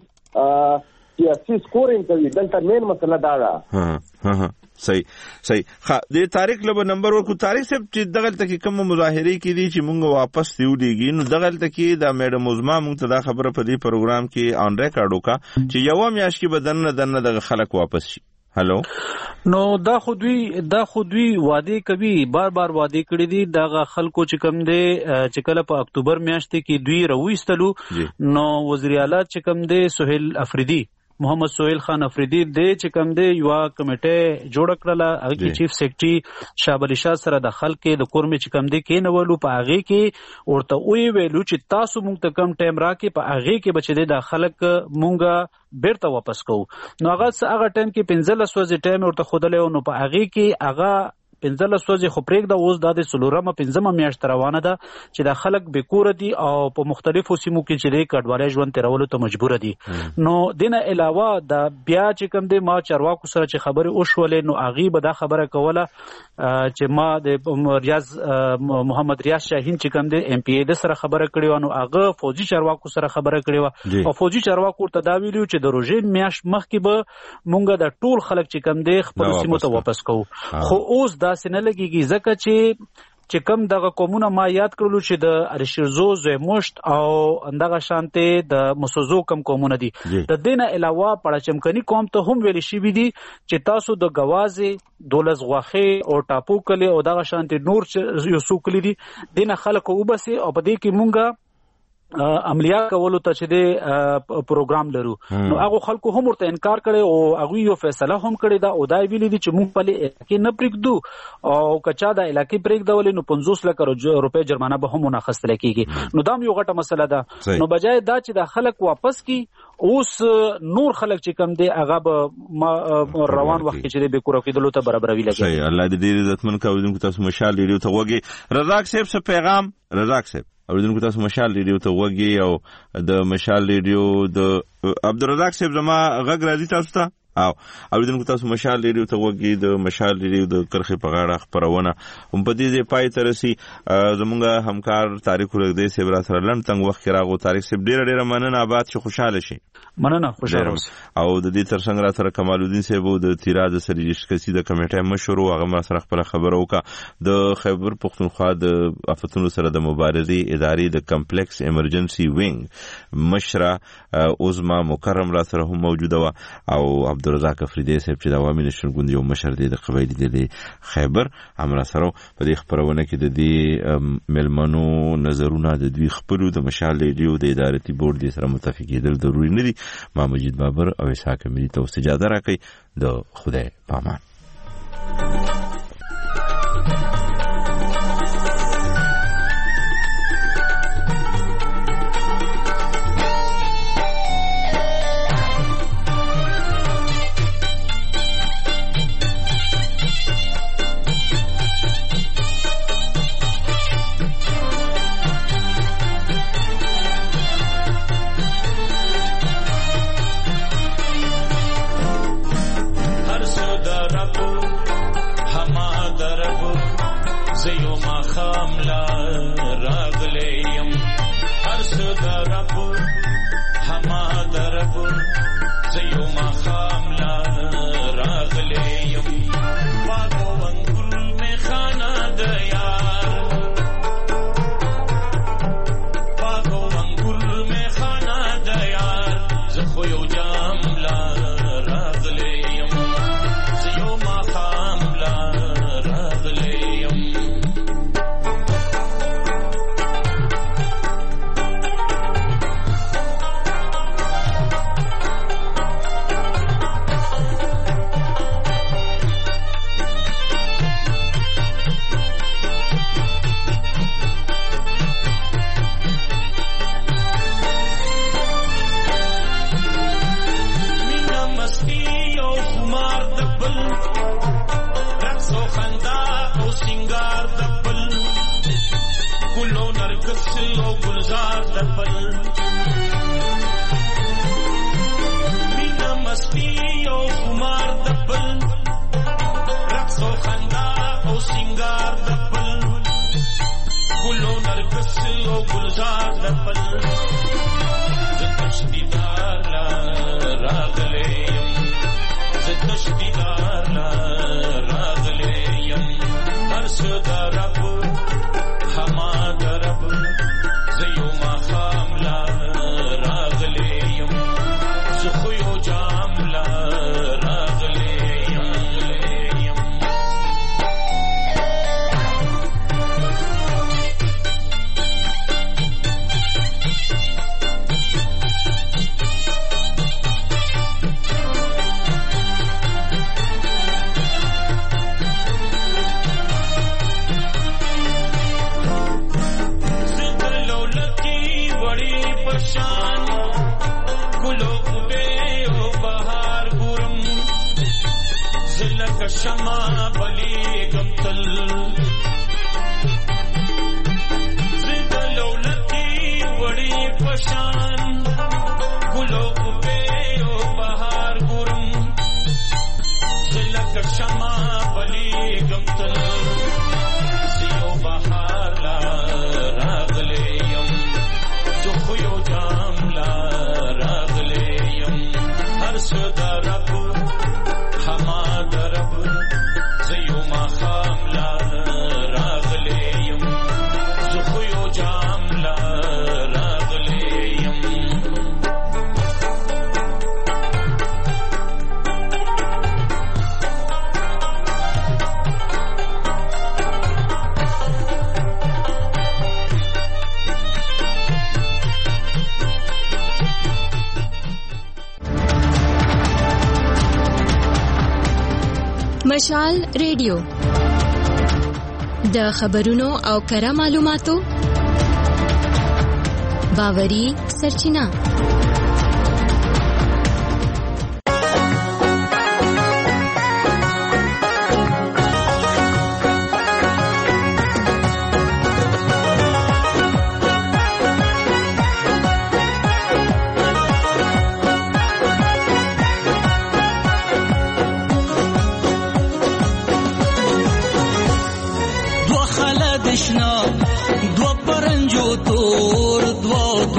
سیاسي سکورینګ کوي دلته مین مسله دا ده ها ها صحیح صحیح ها د تاریخ له نمبر ورکو تاریخ سب چې دغه تک کوم مظاهره کې دي چې مونږ واپس دیوډیږي نو دغه تک د میډم عظما مونږ ته دا خبره په دې پروګرام کې آن ریکارډ وکا چې یو میاش کې بدن دنه دغه خلک واپس شي هلو نو دا خودوی دا خودوی وعده کوي بار بار وعده کړی دي دغه خلکو چې کوم دي چې کله په اکتوبر میاشت کې دوی رويستلو نو وزیر اعلی چې کوم دي سہیل افریدی محمد سہیل خان افریدی د چې کوم دی یو کمیټه جوړ کړله هغه کې چیف سیکریټری شاه بلی شاه سره د خلکو د کورمې چې کوم دی کې نولو په هغه کې ورته وی ویلو چې تاسو مونږ ته کم ټایم راکې په هغه کې بچی د خلک مونږه بیرته واپس کوو نو هغه هغه ټایم کې پنځلس ورځې ټایم ورته خودلې نو په هغه کې هغه پنځلس ورځې خو پرېږده اوس دا د څلورمه پنځمه میاشت روانه ده چې دا خلک بېکوره دي او په مختلفو سیمو کې چې دی کډوالۍ ژوند تېرولو ته مجبوره دي نو دې نه علاوه دا بیا چې کوم دی ما چارواکو سره چې خبرې وشولې نو هغې به دا خبره کوله چې ما د ریاض محمد ریاض شاهین چې کوم دی ایم پی ای د سره خبره کړې وه نو هغه فوجي چارواکو سره خبره کړې وه او فوجي چارواکو ورته دا ویلي چې د روژې میاشت مخکې به مونږ د ټول خلک چې کوم دی خپلو سیمو ته واپس کوو خو اوس دا داسې نه لګېږي ځکه چې چې کوم دغه قومونه ما یاد کړلو چې د الشرزو زویمشت او دغه شانتې د مسوزو کم قومونه دي د دې نه علاوه پړچمکني قوم ته هم ویل شوي دي چې تاسو د ګوازې دولس غواخې او ټاپو کلي او دغه شانتې نور یو څو کلي دي دې نه خلک وبسي او په دې کې مونږه عملیه کولو ته چې د پروګرام لرو نو هغه خلکو هم ورته انکار کړي او هغه یو فیصله هم کړی دا او دا ویلي دي چې موږ په لکه نه پرېږدو او کچا د علاقې پرېږدول نو پنځوس لک روپۍ جرمانه به هم مناخستل کیږي نو دا یو غټه مسله ده نو بجای دا چې د خلک واپس کی اوس نور خلک چې کم دي هغه به روان وخت چې د بیکوره کېدلو ته برابروي لګي صحیح الله دې عزتمن کوونکو تاسو مشال ریډیو ته وګي رزاق صاحب څه پیغام رزاق صاحب اوریدونکو تاسو مشال ریډیو ته وګي او د مشال ریډیو د عبدالرزاق صاحب زما غږ راځي تاسو ته او اوریدونکو تاسو مشال ریډیو ته وګورئ د مشال ریډیو د کرخې په غاړه خبرونه هم په دې ځای پای ته رسي. زمونږ همکار تاریخ ورګدې سیبرا سره لن تنگ وخت راغو. تاریخ سیب ډیر ډیر مننه، آباد شي، خوشاله شي. مننه، خوشاله اوسئ. او د دې ترڅنګ را سره کمال الدین صاحب د تیراز سرجش کسي د کمیټې مشر او هغه ما سره خپل خبرو کا د خیبر پختونخوا د افتونو سره د مبارزې ادارې د کمپلیکس ایمرجنسي وینګ مشره عظما مکرم را سره هم موجوده و او عبدالرزاق افریدی صاحب چې د عوامي نشن ګوند یو مشر دی د قبایلی د خیبر هم را سره په دې خبرونه کې د دې ملمنو نظرونه د دوی خپلو د مشال ریډیو د ادارتي بورډ سره متفق کېدل ضروري نه دي. ما مجید بابر او اسحاق ملي ته اجازه راکړئ. د خدای پامان. مشال ریډیو د خبرونو او کره معلوماتو باوري سرچینه.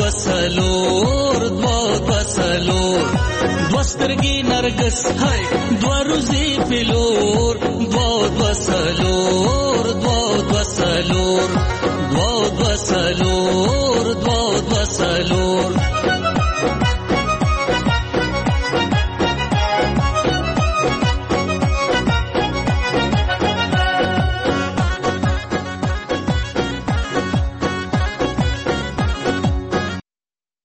دوسلور دو دوسلور دوسترګي نرګس هاي دو روزي پلور دو دوسلور دو دوسلور دو دوسلور دو